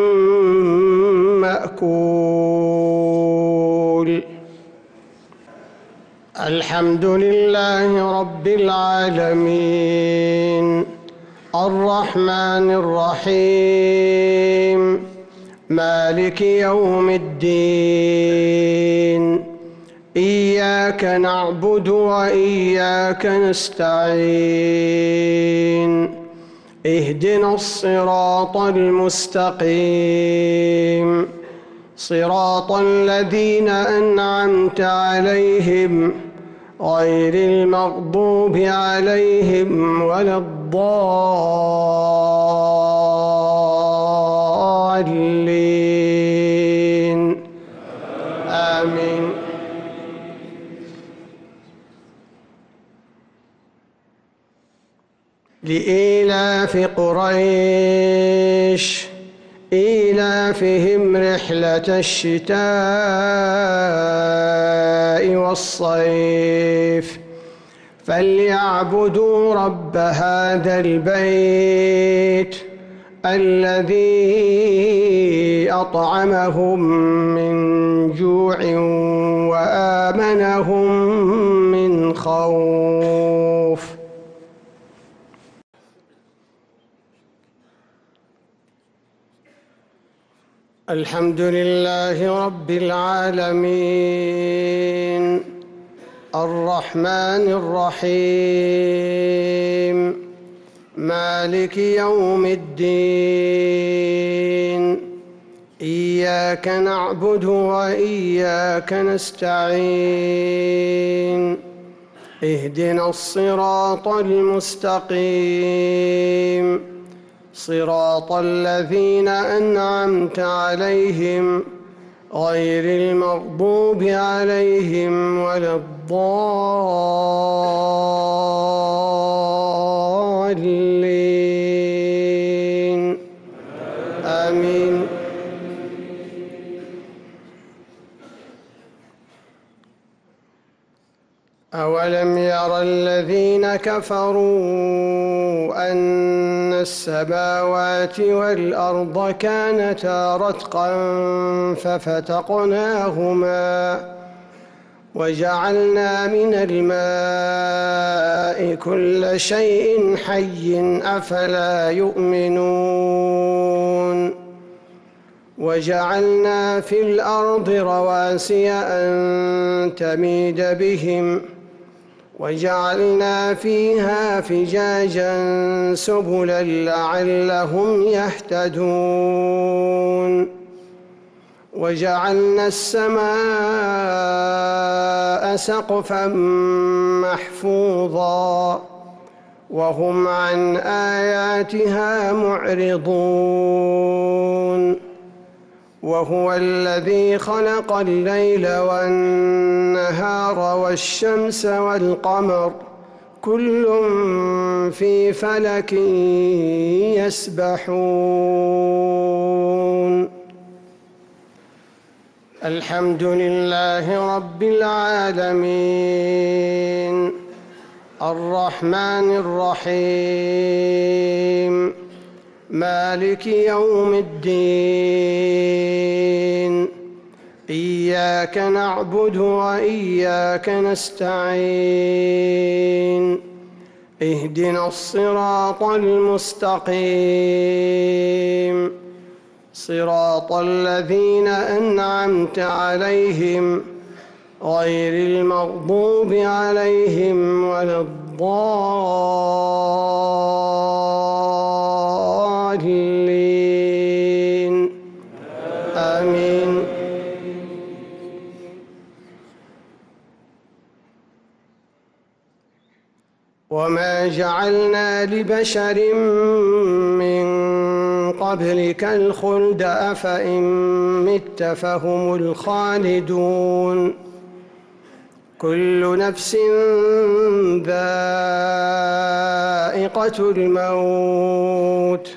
مأكول. الحمد لله رب العالمين الرحمن الرحيم مالك يوم الدين إياك نعبد وإياك نستعين اهدنا الصراط المستقيم صراط الذين أنعمت عليهم غير المغضوب عليهم ولا الضالين آمين. لإيلاف قريش إيلافهم رحلة الشتاء والصيف فليعبدوا رب هذا البيت الذي أطعمهم من جوع وآمنهم من خوف. الحمد لله رب العالمين الرحمن الرحيم مالك يوم الدين إياك نعبد وإياك نستعين اهدنا الصراط المستقيم صراط الذين أنعمت عليهم غير المغضوب عليهم ولا الضالين آمين. أولم ير الذين كفروا أن السماوات والأرض كانتا رتقا ففتقناهما وجعلنا من الماء كل شيء حي أفلا يؤمنون وجعلنا في الأرض رواسي أن تميد بهم وجعلنا فيها فجاجا سبلا لعلهم يهتدون وجعلنا السماء سقفا محفوظا وهم عن آياتها معرضون وهو الذي خلق الليل والنهار والشمس والقمر كل في فلك يسبحون الحمد لله رب العالمين الرحمن الرحيم مالك يوم الدين إياك نعبد وإياك نستعين اهدنا الصراط المستقيم صراط الذين أنعمت عليهم غير المغضوب عليهم ولا الضالين آمين. وما جعلنا لبشر من قبلك الخلد أفإن مت فهم الخالدون كل نفس ذائقة الموت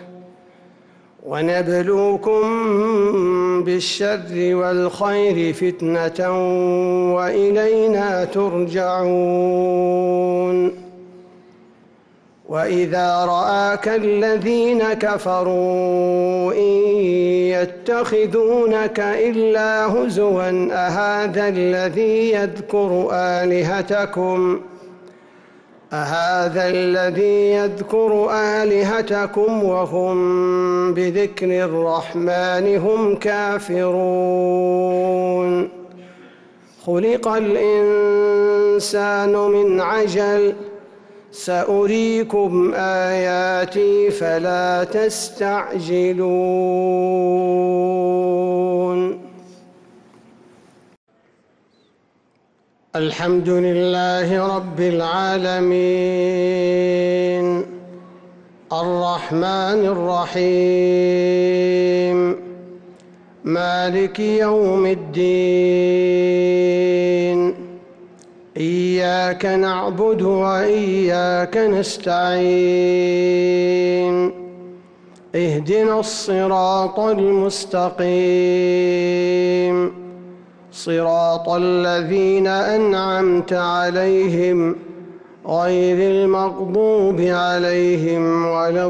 ونبلوكم بالشر والخير فتنة وإلينا ترجعون وإذا رآك الذين كفروا إن يتخذونك إلا هزوا أهذا الذي يذكر آلهتكم أهذا الذي يذكر آلهتكم وهم بذكر الرحمن هم كافرون خلق الإنسان من عجل سأريكم آياتي فلا تستعجلون الحمد لله رب العالمين الرحمن الرحيم مالك يوم الدين إياك نعبد وإياك نستعين اهدنا الصراط المستقيم صراط الذين أنعمت عليهم غير المغضوب عليهم ولا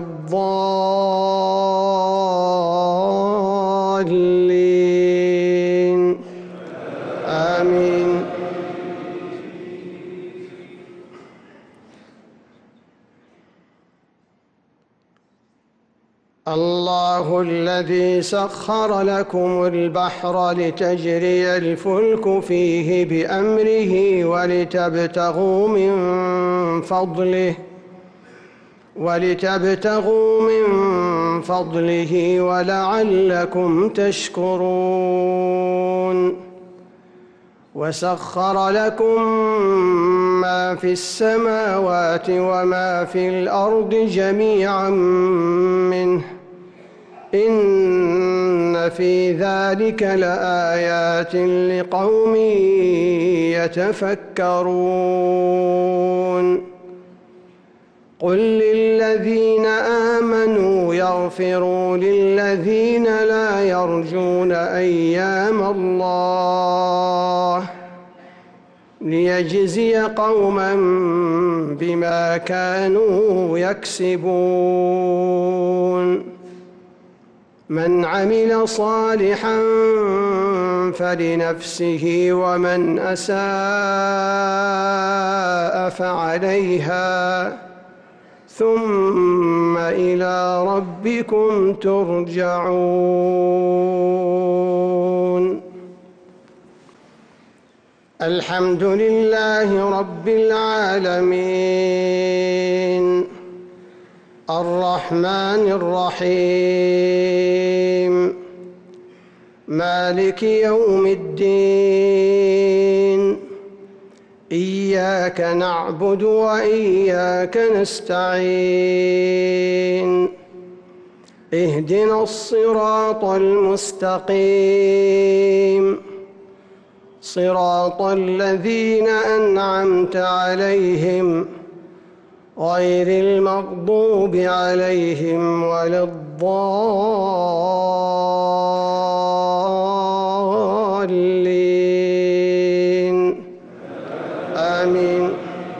الضالين آمين. الله الذي سخر لكم البحر لتجري الفلك فيه بأمره ولتبتغوا من فضله ولتبتغوا من فضله ولعلكم تشكرون وسخر لكم ما في السماوات وما في الأرض جميعا منه إن في ذلك لآيات لقوم يتفكرون قل للذين آمنوا يغفروا للذين لا يرجون أيام الله ليجزي قوما بما كانوا يكسبون من عمل صالحا فلنفسه ومن أساء فعليها ثم إلى ربكم ترجعون. الحمد لله رب العالمين الرحمن الرحيم مالك يوم الدين إياك نعبد وإياك نستعين اهدنا الصراط المستقيم صراط الذين أنعمت عليهم غير المغضوب عليهم ولا الضالين آمين.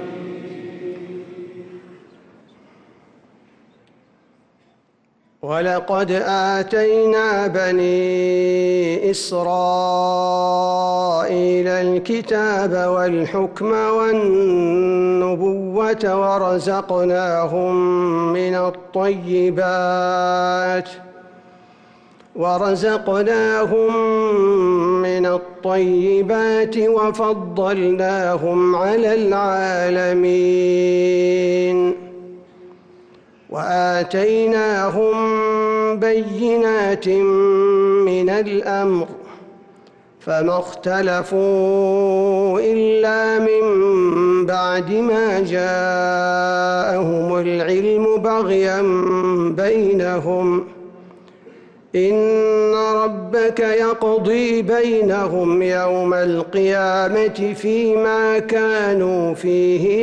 ولقد آتينا بني إسرائيل الكتاب والحكم والنبوة ورزقناهم من الطيبات ورزقناهم من الطيبات وفضلناهم على العالمين وآتيناهم بينات من الأمر فما اختلفوا إلا من بعد ما جاءهم العلم بغيا بينهم إن ربك يقضي بينهم يوم القيامة فيما كانوا فيه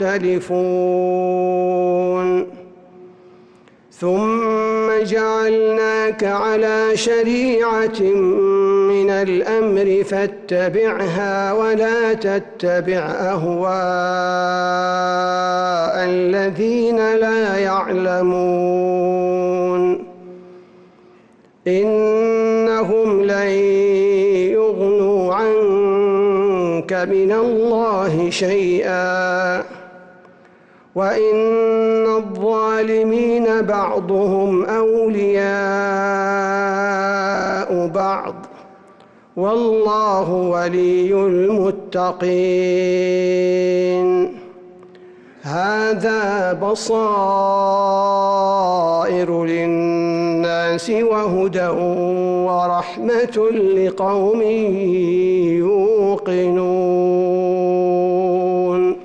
يختلفون ثم جعلناك على شريعة من الأمر فاتبعها ولا تتبع أهواء الذين لا يعلمون إنهم لن يغنوا عنك من الله شيئا وإن الظالمين بعضهم أولياء بعض والله ولي المتقين. هذا بصائر للناس وهدى ورحمة لقوم يوقنون.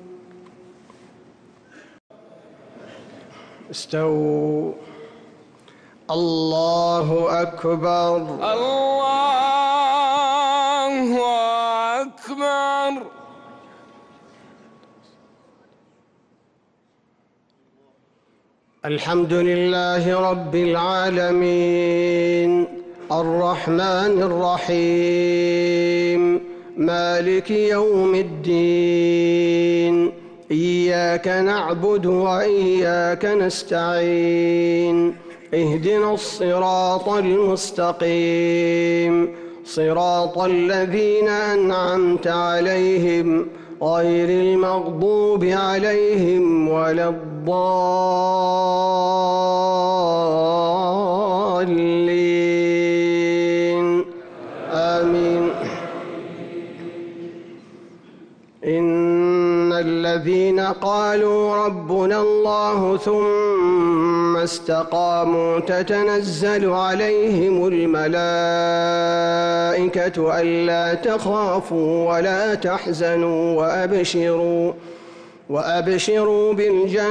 استووا. الله أكبر. الله أكبر. الحمد لله رب العالمين الرحمن الرحيم مالك يوم الدين إياك نعبد وإياك نستعين اهدنا الصراط المستقيم صراط الذين أنعمت عليهم غير المغضوب عليهم ولا الضالين آمين. إن الذين قالوا ربنا الله ثم استقاموا تتنزل عليهم الملائكة ألا تخافوا ولا تحزنوا وأبشروا وأبشروا بالجنة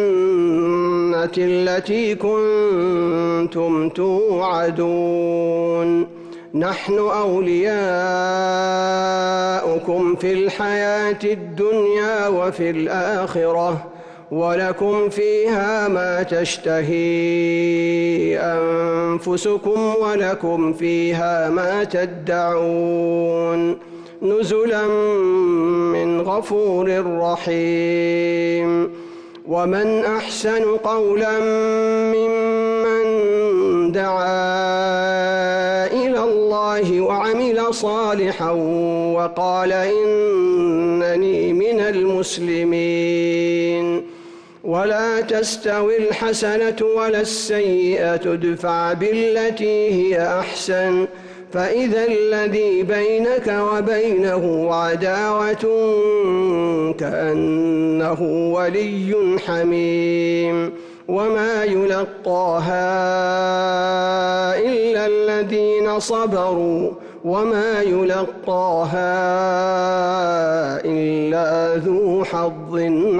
التي كنتم توعدون نحن أولياؤكم في الحياة الدنيا وفي الآخرة ولكم فيها ما تشتهي أنفسكم ولكم فيها ما تدعون نزلا من غفور رحيم. ومن أحسن قولا ممن دعا إلى الله الله وعمل صالحا وقال إنني من المسلمين. ولا تستوي الحسنة ولا السيئة ادفع بالتي هي أحسن فإذا الذي بينك وبينه عداوة كأنه ولي حميم. وما يلقاها إلا الذين صبروا وما يلقاها إلا ذو حظ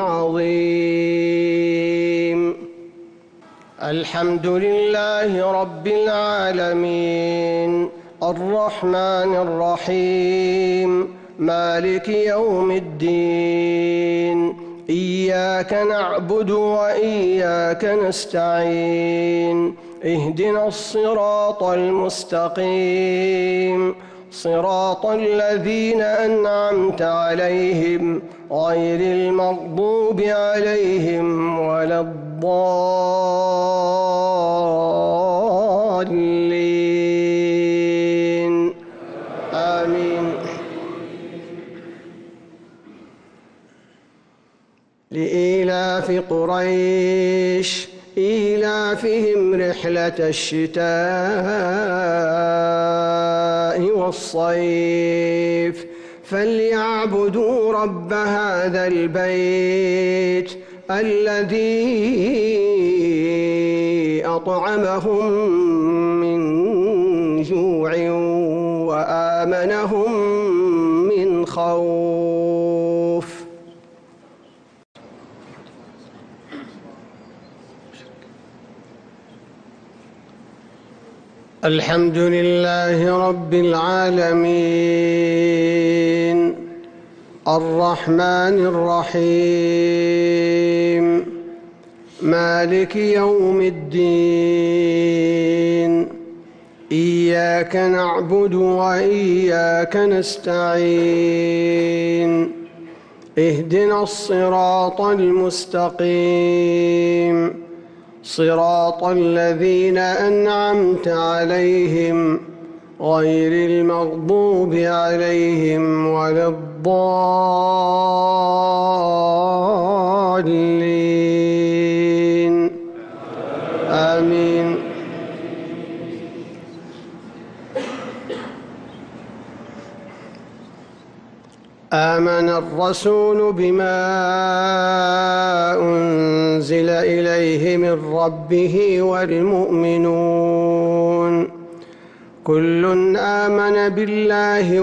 عظيم. الحمد لله رب العالمين الرحمن الرحيم مالك يوم الدين. إياك نعبد وإياك نستعين. اهدنا الصراط المستقيم صراط الذين أنعمت عليهم غير المغضوب عليهم ولا الضالين آمين. لإيلاف قريش إيلافهم رحلة الشتاء والصيف فليعبدوا رب هذا البيت الذي أطعمهم من جوع وآمنهم من خوف. الحمد لله رب العالمين الرحمن الرحيم مالك يوم الدين. إياك نعبد وإياك نستعين. اهدنا الصراط المستقيم صراط الذين أنعمت عليهم غير المغضوب عليهم ولا الضالين آمين. آمن الرسول بما أنزل إليه من ربه والمؤمنون كل آمن بالله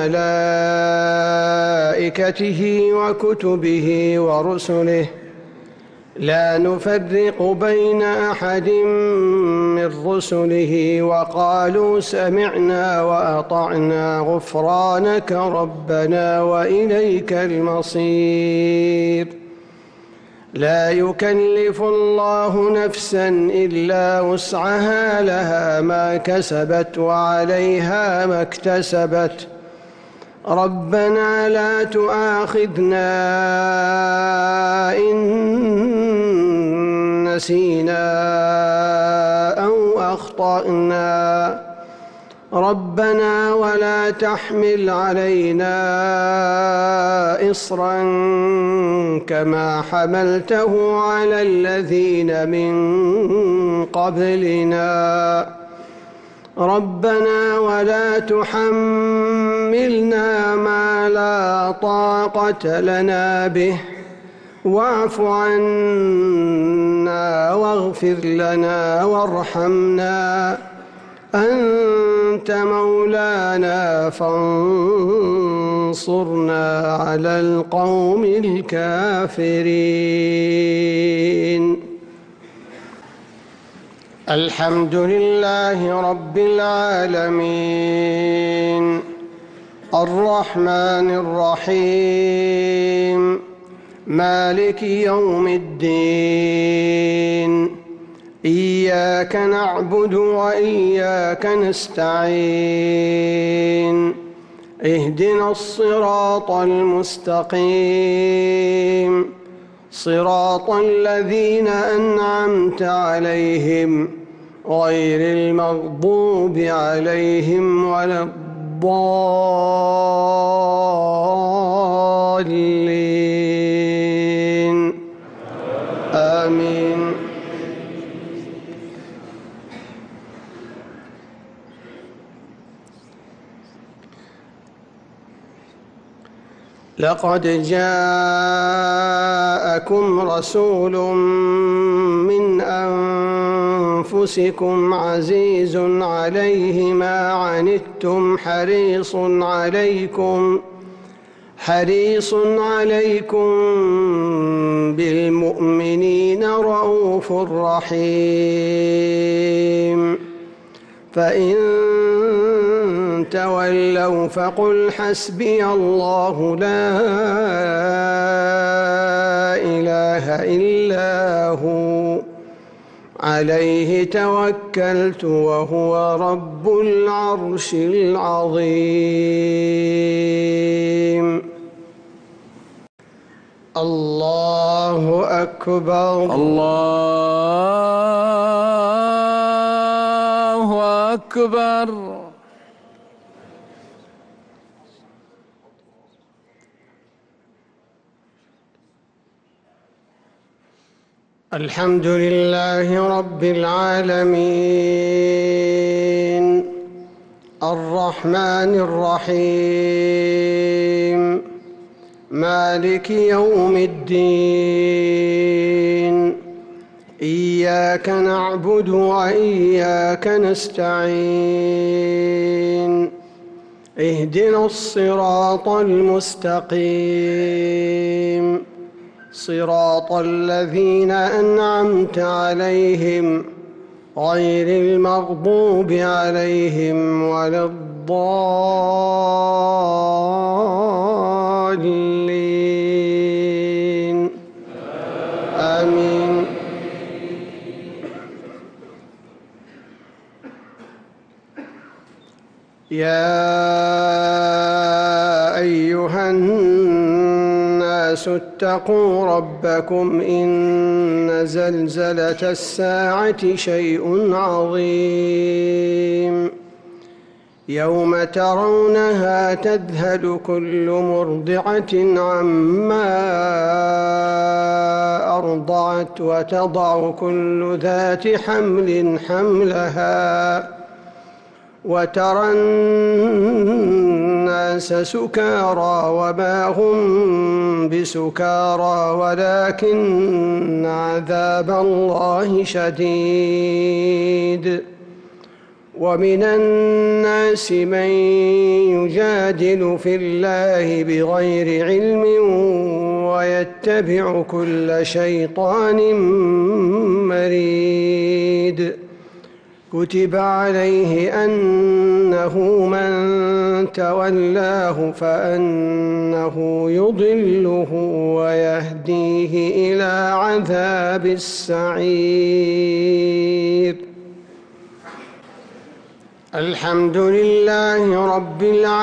وملائكته وكتبه ورسله لا نفرق بين أحد من رسله وقالوا سمعنا وأطعنا غفرانك ربنا وإليك المصير. لا يكلف الله نفسا إلا وسعها لها ما كسبت وعليها ما اكتسبت ربنا لا تؤاخذنا إن نسينا أو أخطأنا ربنا ولا تحمل علينا إصرا كما حملته على الذين من قبلنا ربنا ولا تحملنا ما لا طاقة لنا به واعف عنا واغفر لنا وارحمنا أنت مولانا فانصرنا على القوم الكافرين. الحمد لله رب العالمين الرحمن الرحيم مالك يوم الدين. إياك نعبد وإياك نستعين. اهدنا الصراط المستقيم صراط الذين أنعمت عليهم غير المغضوب عليهم ولا الضالين آمين. لقد جاءكم رسول من أنفسكم عزيز عليه ما عنتم حريص عليكم حريص عليكم بالمؤمنين رءوف رحيم. فإن تولوا فقل حسبي الله لا إله إلا هو عليه توكلت وهو رب العرش العظيم. الله أكبر. الله أكبر. الحمد لله رب العالمين الرحمن الرحيم مالك يوم الدين إياك نعبد وإياك نستعين اهدنا الصراط المستقيم صراط الذين أنعمت عليهم غير المغضوب عليهم ولا الضالين آمين. يا أيها الناس اتقوا ربكم إن زلزلة الساعة شيء عظيم يوم ترونها تذهل كل مرضعة عما أرضعت وتضع كل ذات حمل حملها وترى الناس سكارى وما هم بسكارى ولكن عذاب الله شديد. ومن الناس من يجادل في الله بغير علم ويتبع كل شيطان مريد. كتب عليه أنه من تولاه فأنه يضله ويهديه إلى عذاب السعير. الحمد لله رب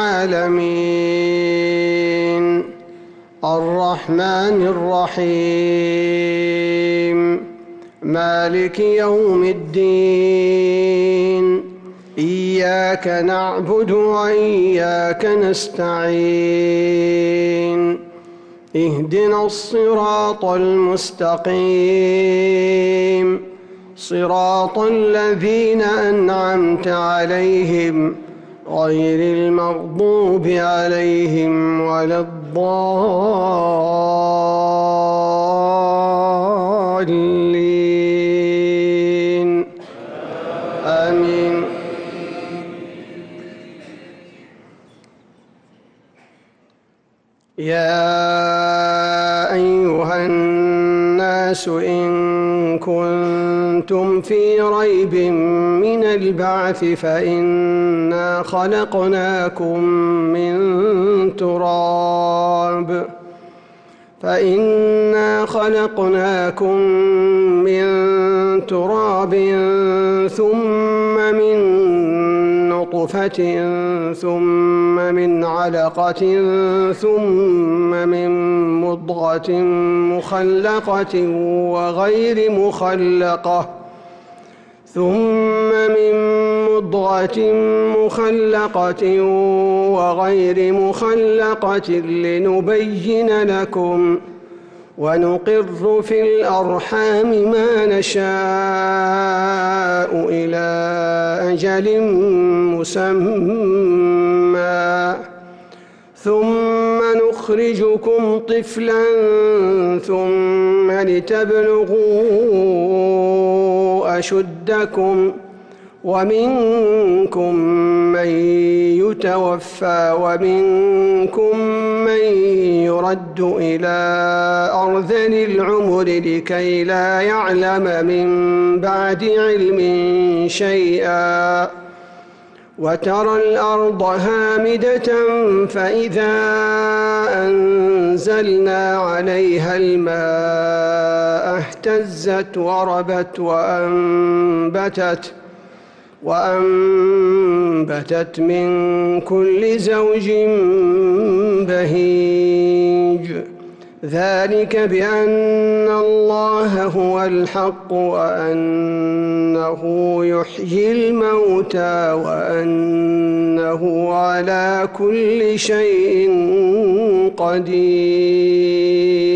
العالمين الرحمن الرحيم مالك يوم الدين إياك نعبد وإياك نستعين اهدنا الصراط المستقيم صراط الذين أنعمت عليهم غير المغضوب عليهم ولا الضالين آمين. يا أيها الناس إن كنتم في ريب من البعث فإنا خلقناكم من تراب فإنا خلقناكم من تراب ثم من نطفة ثم من علقة ثم من مضغة مخلقة وغير مخلقة ثم من مضغة مخلقة وغير مخلقة لنبين لكم ونقر في الأرحام ما نشاء إلى أجل مسمى ثم نخرجكم طفلا ثم لتبلغوا أشدكم ومنكم من يتوفى ومنكم من يرد إلى أرذل العمر لكي لا يعلم من بعد علم شيئا وترى الأرض هامدة فإذا أنزلنا عليها الماء اهتزت وربت وأنبتت وأنبتت من كل زوج بهيج ذلك بأن الله هو الحق وأنه يحيي الموتى وأنه على كل شيء قدير.